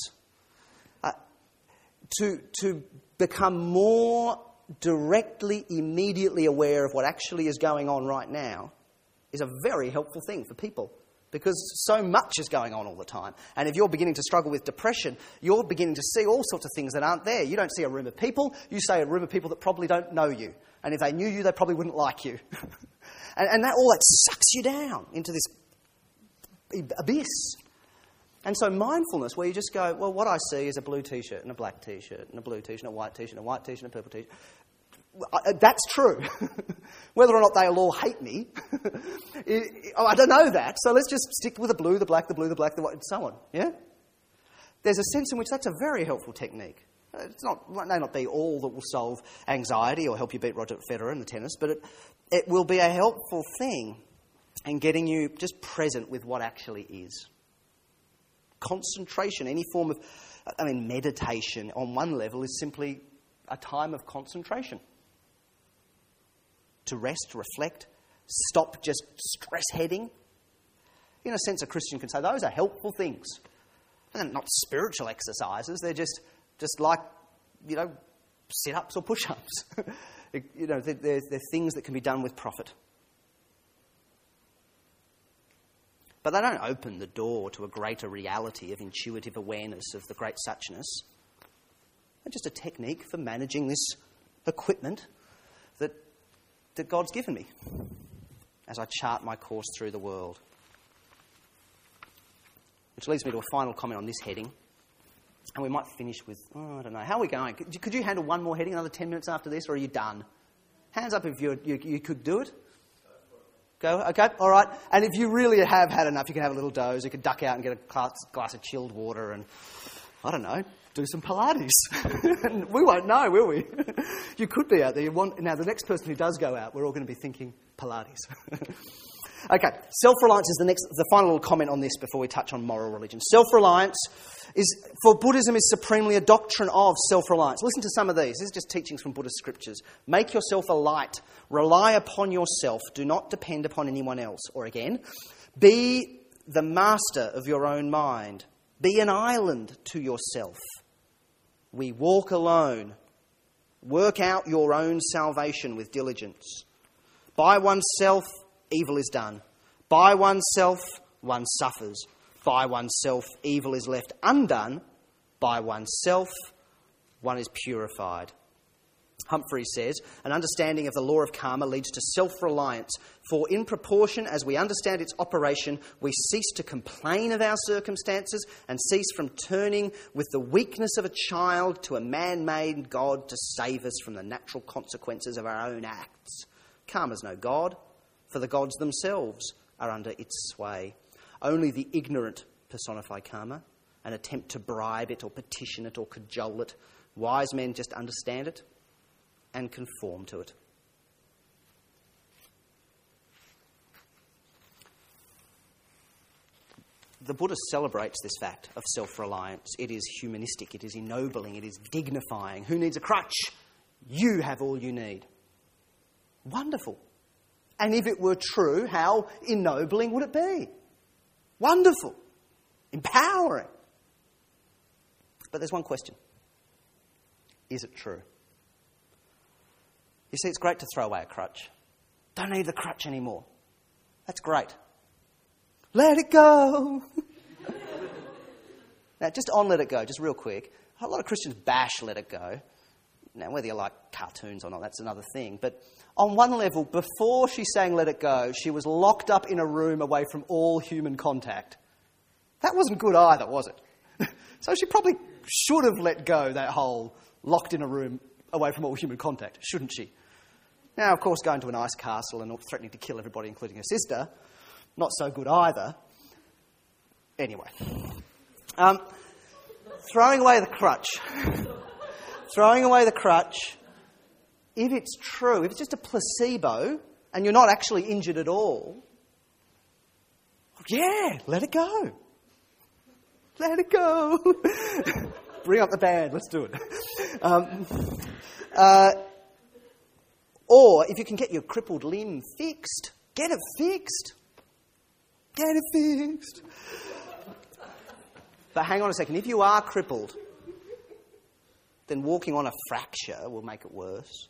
To become more directly, immediately aware of what actually is going on right now is a very helpful thing for people, because so much is going on all the time. And if you're beginning to struggle with depression, you're beginning to see all sorts of things that aren't there. You don't see a room of people, you see a room of people that probably don't know you. And if they knew you, they probably wouldn't like you. and all that sucks you down into this abyss. And so mindfulness, where you just go, well, what I see is a blue T-shirt and a black T-shirt and a blue T-shirt and a white T-shirt and a white T-shirt and a purple T-shirt. That's true. Whether or not they'll all hate me, I don't know that. So let's just stick with the blue, the black, the blue, the black, the white, and so on. Yeah? There's a sense in which that's a very helpful technique. It may not be all that will solve anxiety or help you beat Roger Federer in the tennis, but it will be a helpful thing in getting you just present with what actually is. Concentration, any form of, meditation on one level is simply a time of concentration. To rest, reflect, stop just stress heading. In a sense, a Christian can say those are helpful things. And they're not spiritual exercises, they're just like, sit-ups or push-ups. They're things that can be done with profit. But they don't open the door to a greater reality of intuitive awareness of the great suchness. They're just a technique for managing this equipment that God's given me as I chart my course through the world. Which leads me to a final comment on this heading. And we might finish with, I don't know, how are we going? Could you handle one more heading, another 10 minutes after this, or are you done? Hands up if you could do it. Go, okay, all right. And if you really have had enough, you can have a little doze. You can duck out and get a glass of chilled water and, I don't know, do some Pilates. We won't know, will we? You could be out there. Now, the next person who does go out, we're all going to be thinking Pilates. Okay, self-reliance is the final little comment on this before we touch on moral religion. Self-reliance for Buddhism is supremely a doctrine of self-reliance. Listen to some of these. This is just teachings from Buddhist scriptures. Make yourself a light. Rely upon yourself. Do not depend upon anyone else. Or again, be the master of your own mind. Be an island to yourself. We walk alone. Work out your own salvation with diligence. By oneself, evil is done. By oneself, one suffers. By oneself, evil is left undone. By oneself, one is purified. Humphrey says, an understanding of the law of karma leads to self-reliance, for in proportion as we understand its operation, we cease to complain of our circumstances and cease from turning with the weakness of a child to a man-made God to save us from the natural consequences of our own acts. Karma's no God, for the gods themselves are under its sway. Only the ignorant personify karma and attempt to bribe it or petition it or cajole it. Wise men just understand it and conform to it. The Buddha celebrates this fact of self-reliance. It is humanistic, it is ennobling, it is dignifying. Who needs a crutch? You have all you need. Wonderful. And if it were true, how ennobling would it be? Wonderful. Empowering. But there's one question. Is it true? You see, it's great to throw away a crutch. Don't need the crutch anymore. That's great. Let it go. Now, just on Let It Go, just real quick. A lot of Christians bash Let It Go. Now, whether you like cartoons or not, that's another thing. But on one level, before she sang Let It Go, she was locked up in a room away from all human contact. That wasn't good either, was it? So she probably should have let go that whole locked in a room away from all human contact, shouldn't she? Now, of course, going to an ice castle and threatening to kill everybody, including her sister, not so good either. Anyway. Throwing away the crutch. Throwing away the crutch, if it's true, if it's just a placebo and you're not actually injured at all, yeah, let it go. Let it go. Bring up the band, let's do it. Or if you can get your crippled limb fixed, get it fixed. Get it fixed. But hang on a second, if you are crippled, then walking on a fracture will make it worse.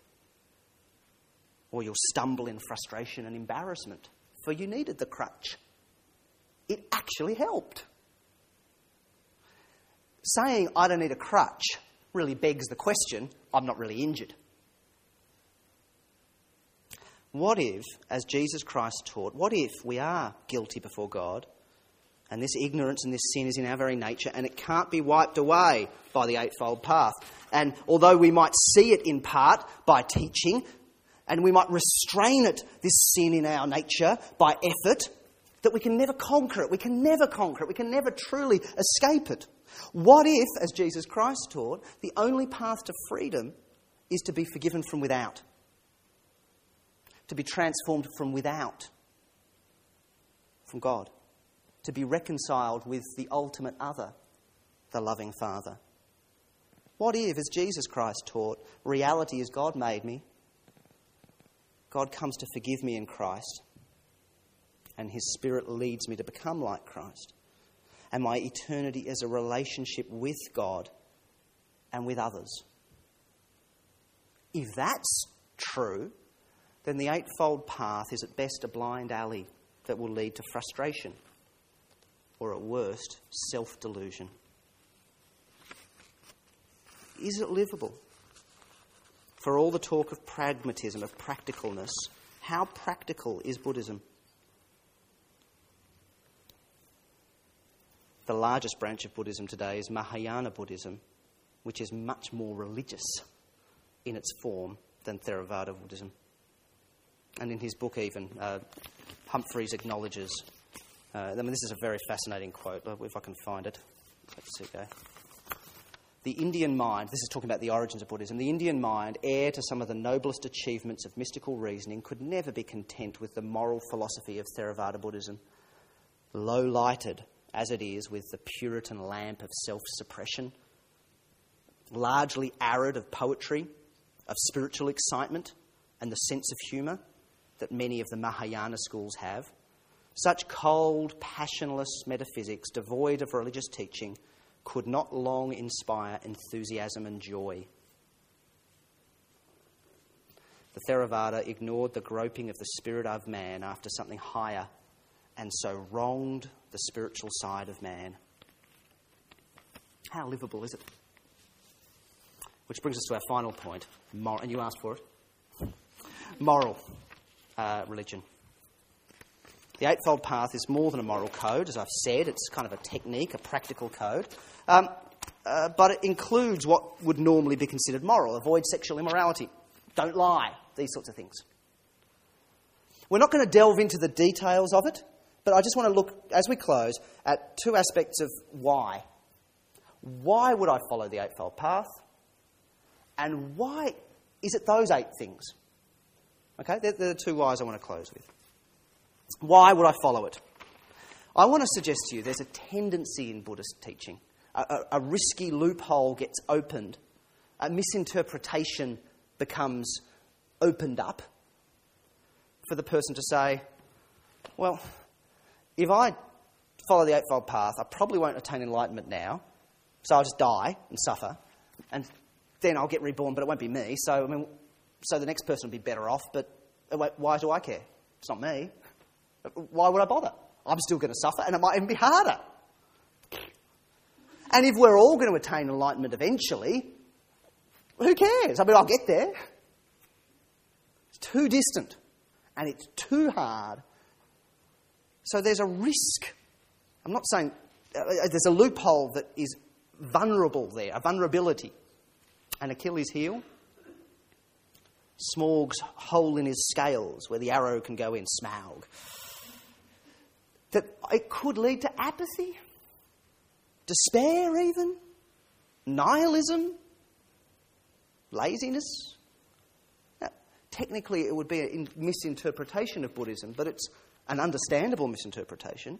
Or you'll stumble in frustration and embarrassment, for you needed the crutch. It actually helped. Saying, I don't need a crutch, really begs the question, I'm not really injured. What if, as Jesus Christ taught, what if we are guilty before God, and this ignorance and this sin is in our very nature, and it can't be wiped away by the Eightfold Path? And although we might see it in part by teaching, and we might restrain it, this sin in our nature, by effort, that we can never conquer it. We can never conquer it. We can never truly escape it. What if, as Jesus Christ taught, the only path to freedom is to be forgiven from without? To be transformed from without, from God. To be reconciled with the ultimate other, the loving Father. What if, as Jesus Christ taught, reality is God made me, God comes to forgive me in Christ, and His Spirit leads me to become like Christ, and my eternity is a relationship with God and with others? If that's true, then the Eightfold Path is at best a blind alley that will lead to frustration, or at worst, self-delusion. Is it livable? For all the talk of pragmatism, of practicalness, how practical is Buddhism? The largest branch of Buddhism today is Mahayana Buddhism, which is much more religious in its form than Theravada Buddhism. And in his book even, Humphreys acknowledges, this is a very fascinating quote, if I can find it. Let's see, go. The Indian mind, this is talking about the origins of Buddhism, the Indian mind, heir to some of the noblest achievements of mystical reasoning, could never be content with the moral philosophy of Theravada Buddhism, low-lighted as it is with the Puritan lamp of self-suppression, largely arid of poetry, of spiritual excitement, and the sense of humour that many of the Mahayana schools have. Such cold, passionless metaphysics, devoid of religious teaching, could not long inspire enthusiasm and joy. The Theravada ignored the groping of the spirit of man after something higher, and so wronged the spiritual side of man. How livable is it? Which brings us to our final point, and you asked for it. Moral religion. The Eightfold Path is more than a moral code, as I've said. It's kind of a technique, a practical code. But it includes what would normally be considered moral. Avoid sexual immorality. Don't lie. These sorts of things. We're not going to delve into the details of it, but I just want to look, as we close, at two aspects of why. Why would I follow the Eightfold Path? And why is it those 8 things? Okay, they're the two whys I want to close with. Why would I follow it? I want to suggest to you there's a tendency in Buddhist teaching. A risky loophole gets opened. A misinterpretation becomes opened up for the person to say, well, if I follow the Eightfold Path, I probably won't attain enlightenment now, so I'll just die and suffer, and then I'll get reborn, but it won't be me, so the next person will be better off, but why do I care? It's not me. Why would I bother? I'm still going to suffer, and it might even be harder. And if we're all going to attain enlightenment eventually, who cares? I mean, I'll get there. It's too distant, and it's too hard. So there's a risk. I'm not saying... there's a loophole that is vulnerable there, a vulnerability. An Achilles heel, Smaug's hole in his scales where the arrow can go in, Smaug. That it could lead to apathy, despair even, nihilism, laziness. Now, technically it would be a misinterpretation of Buddhism, but it's an understandable misinterpretation.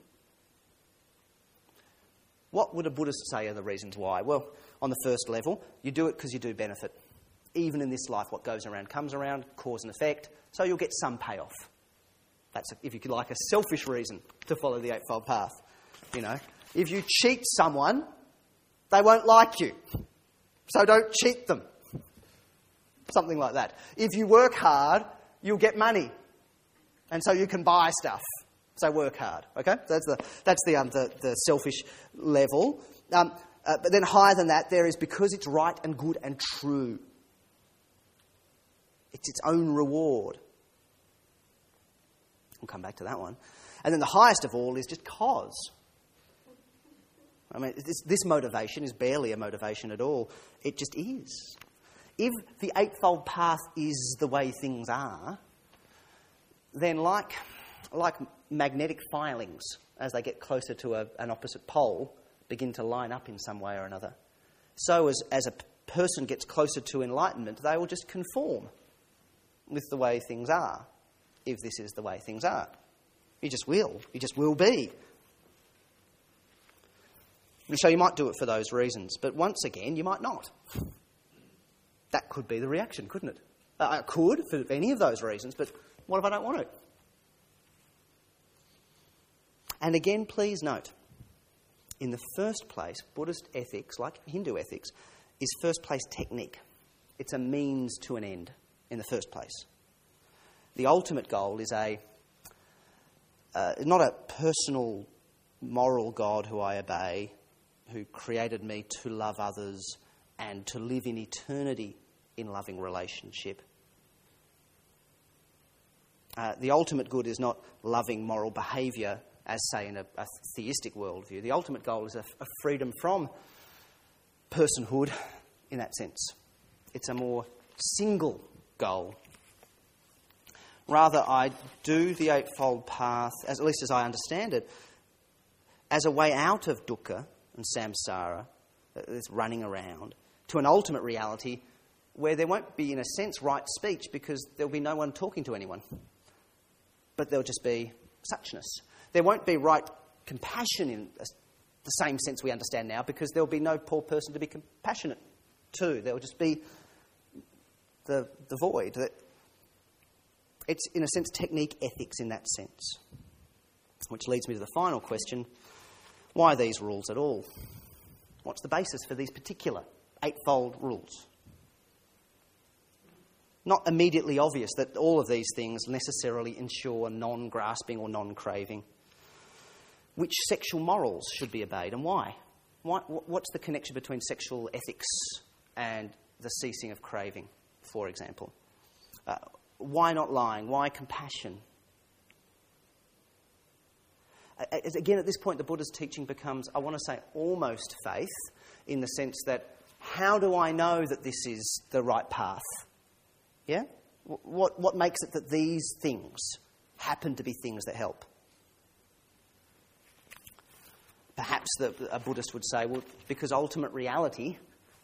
What would a Buddhist say are the reasons why? Well, on the first level, you do it because you do benefit. Even in this life, what goes around comes around, cause and effect, so you'll get some payoff. That's, if you like, a selfish reason to follow the Eightfold Path. You know, if you cheat someone, they won't like you, so don't cheat them. Something like that. If you work hard, you'll get money, and so you can buy stuff. So work hard, okay? That's the selfish level. But then higher than that, there is because it's right and good and true. It's its own reward. We'll come back to that one. And then the highest of all is just cause. I mean, this motivation is barely a motivation at all. It just is. If the Eightfold Path is the way things are, then like magnetic filings, as they get closer to an opposite pole, begin to line up in some way or another. So as a person gets closer to enlightenment, they will just conform with the way things are, if this is the way things are. You just will. You just will be. And so you might do it for those reasons, but once again, you might not. That could be the reaction, couldn't it? I could, for any of those reasons, but what if I don't want to? And again, please note, in the first place, Buddhist ethics, like Hindu ethics, is first place technique. It's a means to an end in the first place. The ultimate goal is not a personal moral God who I obey, who created me to love others and to live in eternity in loving relationship. The ultimate good is not loving moral behaviour, as, say, in a theistic worldview. The ultimate goal is a freedom from personhood in that sense. It's a more single goal. Rather, I do the Eightfold Path, at least as I understand it, as a way out of dukkha and samsara, this running around, to an ultimate reality where there won't be, in a sense, right speech because there'll be no one talking to anyone. But there'll just be suchness. There won't be right compassion in the same sense we understand now because there'll be no poor person to be compassionate to. There'll just be the void. It's, in a sense, technique ethics in that sense. Which leads me to the final question. Why these rules at all? What's the basis for these particular eightfold rules? Not immediately obvious that all of these things necessarily ensure non-grasping or non-craving. Which sexual morals should be obeyed and why? What's the connection between sexual ethics and the ceasing of craving, for example? Why not lying? Why compassion? Again, at this point, the Buddha's teaching becomes, I want to say, almost faith, in the sense that, how do I know that this is the right path? Yeah? What makes it that these things happen to be things that help? Perhaps a Buddhist would say, well, because ultimate reality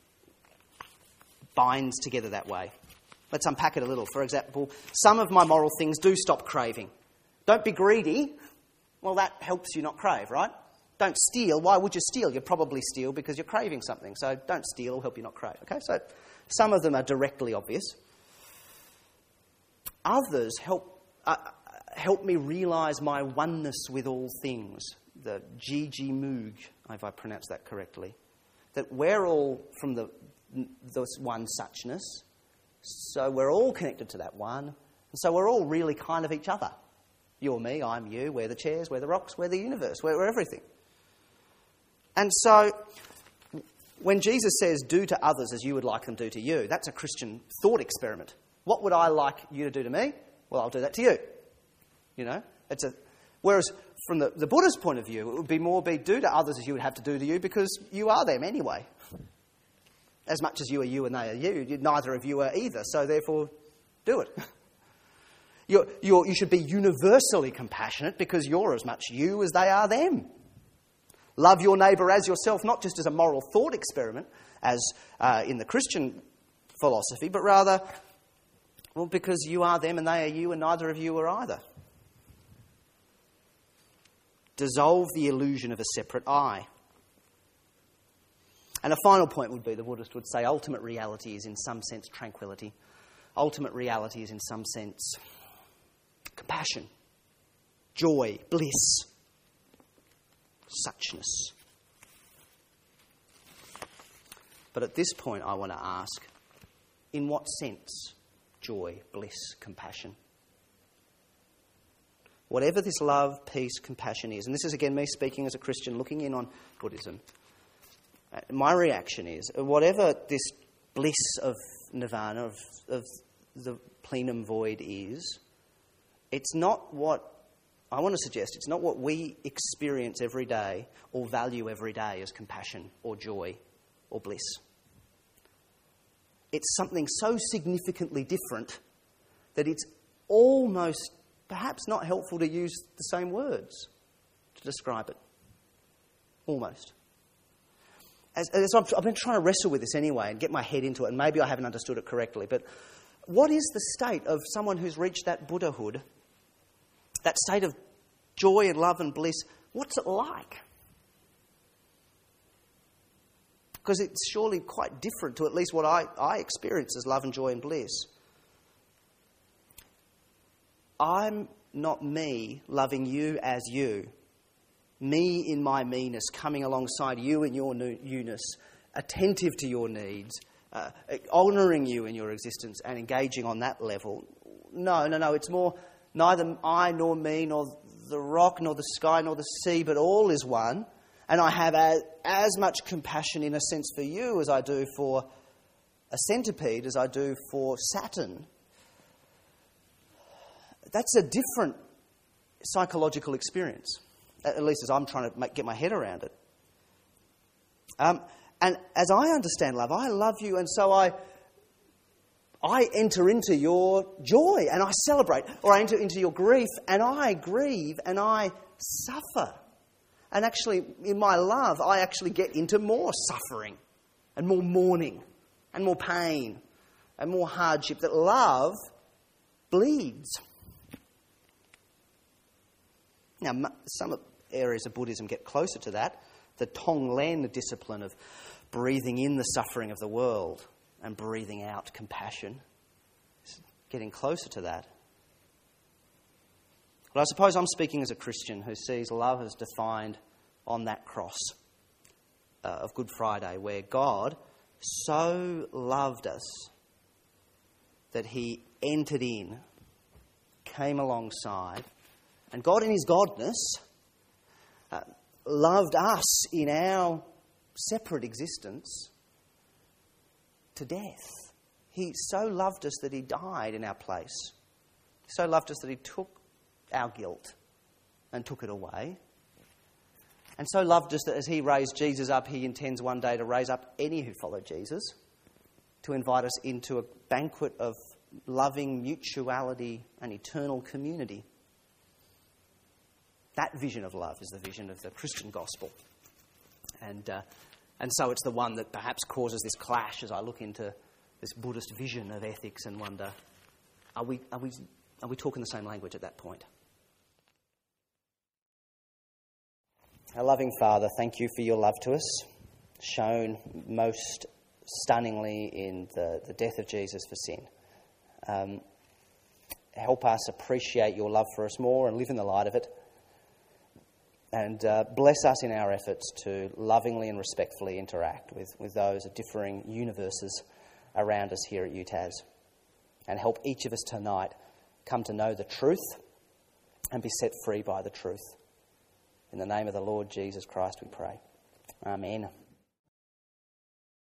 binds together that way. Let's unpack it a little. For example, some of my moral things do stop craving. Don't be greedy. Well, that helps you not crave, right? Don't steal. Why would you steal? You'd probably steal because you're craving something. So don't steal, it'll help you not crave. Okay, so some of them are directly obvious. Others help me realise my oneness with all things. The Jiji Moog, if I pronounce that correctly. That we're all from this one suchness, so we're all connected to that one, and so we're all really kind of each other. You're me, I'm you, we're the chairs, we're the rocks, we're the universe, we're everything. And so, when Jesus says, do to others as you would like them to do to you, that's a Christian thought experiment. What would I like you to do to me? Well, I'll do that to you. You know? Whereas, from the Buddha's point of view, it would be do to others as you would have to do to you, because you are them anyway. As much as you are you and they are you, neither of you are either, so therefore, do it. You should be universally compassionate because you're as much you as they are them. Love your neighbour as yourself, not just as a moral thought experiment, as in the Christian philosophy, but rather, well, because you are them and they are you and neither of you are either. Dissolve the illusion of a separate I. And a final point would be, the Buddhist would say, ultimate reality is in some sense tranquility. Ultimate reality is in some sense compassion, joy, bliss, suchness. But at this point I want to ask, in what sense joy, bliss, compassion? Whatever this love, peace, compassion is, and this is again me speaking as a Christian looking in on Buddhism, my reaction is, whatever this bliss of nirvana, of the plenum void is, it's not what, I want to suggest, it's not what we experience every day or value every day as compassion or joy or bliss. It's something so significantly different that it's almost, perhaps not helpful to use the same words to describe it. Almost. As I've been trying to wrestle with this anyway and get my head into it, and maybe I haven't understood it correctly, but what is the state of someone who's reached that Buddhahood, that state of joy and love and bliss? What's it like? Because it's surely quite different to at least what I experience as love and joy and bliss. I'm not me loving you as you. Me in my meanness, coming alongside you in your you-ness, attentive to your needs, honouring you in your existence and engaging on that level. No, it's more neither I nor me nor the rock nor the sky nor the sea, but all is one. And I have as much compassion in a sense for you as I do for a centipede, as I do for Saturn. That's a different psychological experience, at least as I'm trying to get my head around it. And as I understand love, I love you, and so I enter into your joy and I celebrate, or I enter into your grief and I grieve and I suffer. And actually, in my love, I actually get into more suffering and more mourning and more pain and more hardship. That love bleeds. Now, some areas of Buddhism get closer to that. The Tonglen discipline of breathing in the suffering of the world and breathing out compassion is getting closer to that. But I suppose I'm speaking as a Christian who sees love as defined on that cross of Good Friday, where God so loved us that he entered in, came alongside, and God in his godness loved us in our separate existence to death. He so loved us that he died in our place. He so loved us that he took our guilt and took it away. And so loved us that as he raised Jesus up, he intends one day to raise up any who follow Jesus, to invite us into a banquet of loving mutuality and eternal community. That vision of love is the vision of the Christian gospel. And so it's the one that perhaps causes this clash as I look into this Buddhist vision of ethics and wonder, are we talking the same language at that point? Our loving Father, thank you for your love to us, shown most stunningly in the death of Jesus for sin. Help us appreciate your love for us more and live in the light of it. And bless us in our efforts to lovingly and respectfully interact with those of differing universes around us here at UTAS. And help each of us tonight come to know the truth and be set free by the truth. In the name of the Lord Jesus Christ we pray. Amen.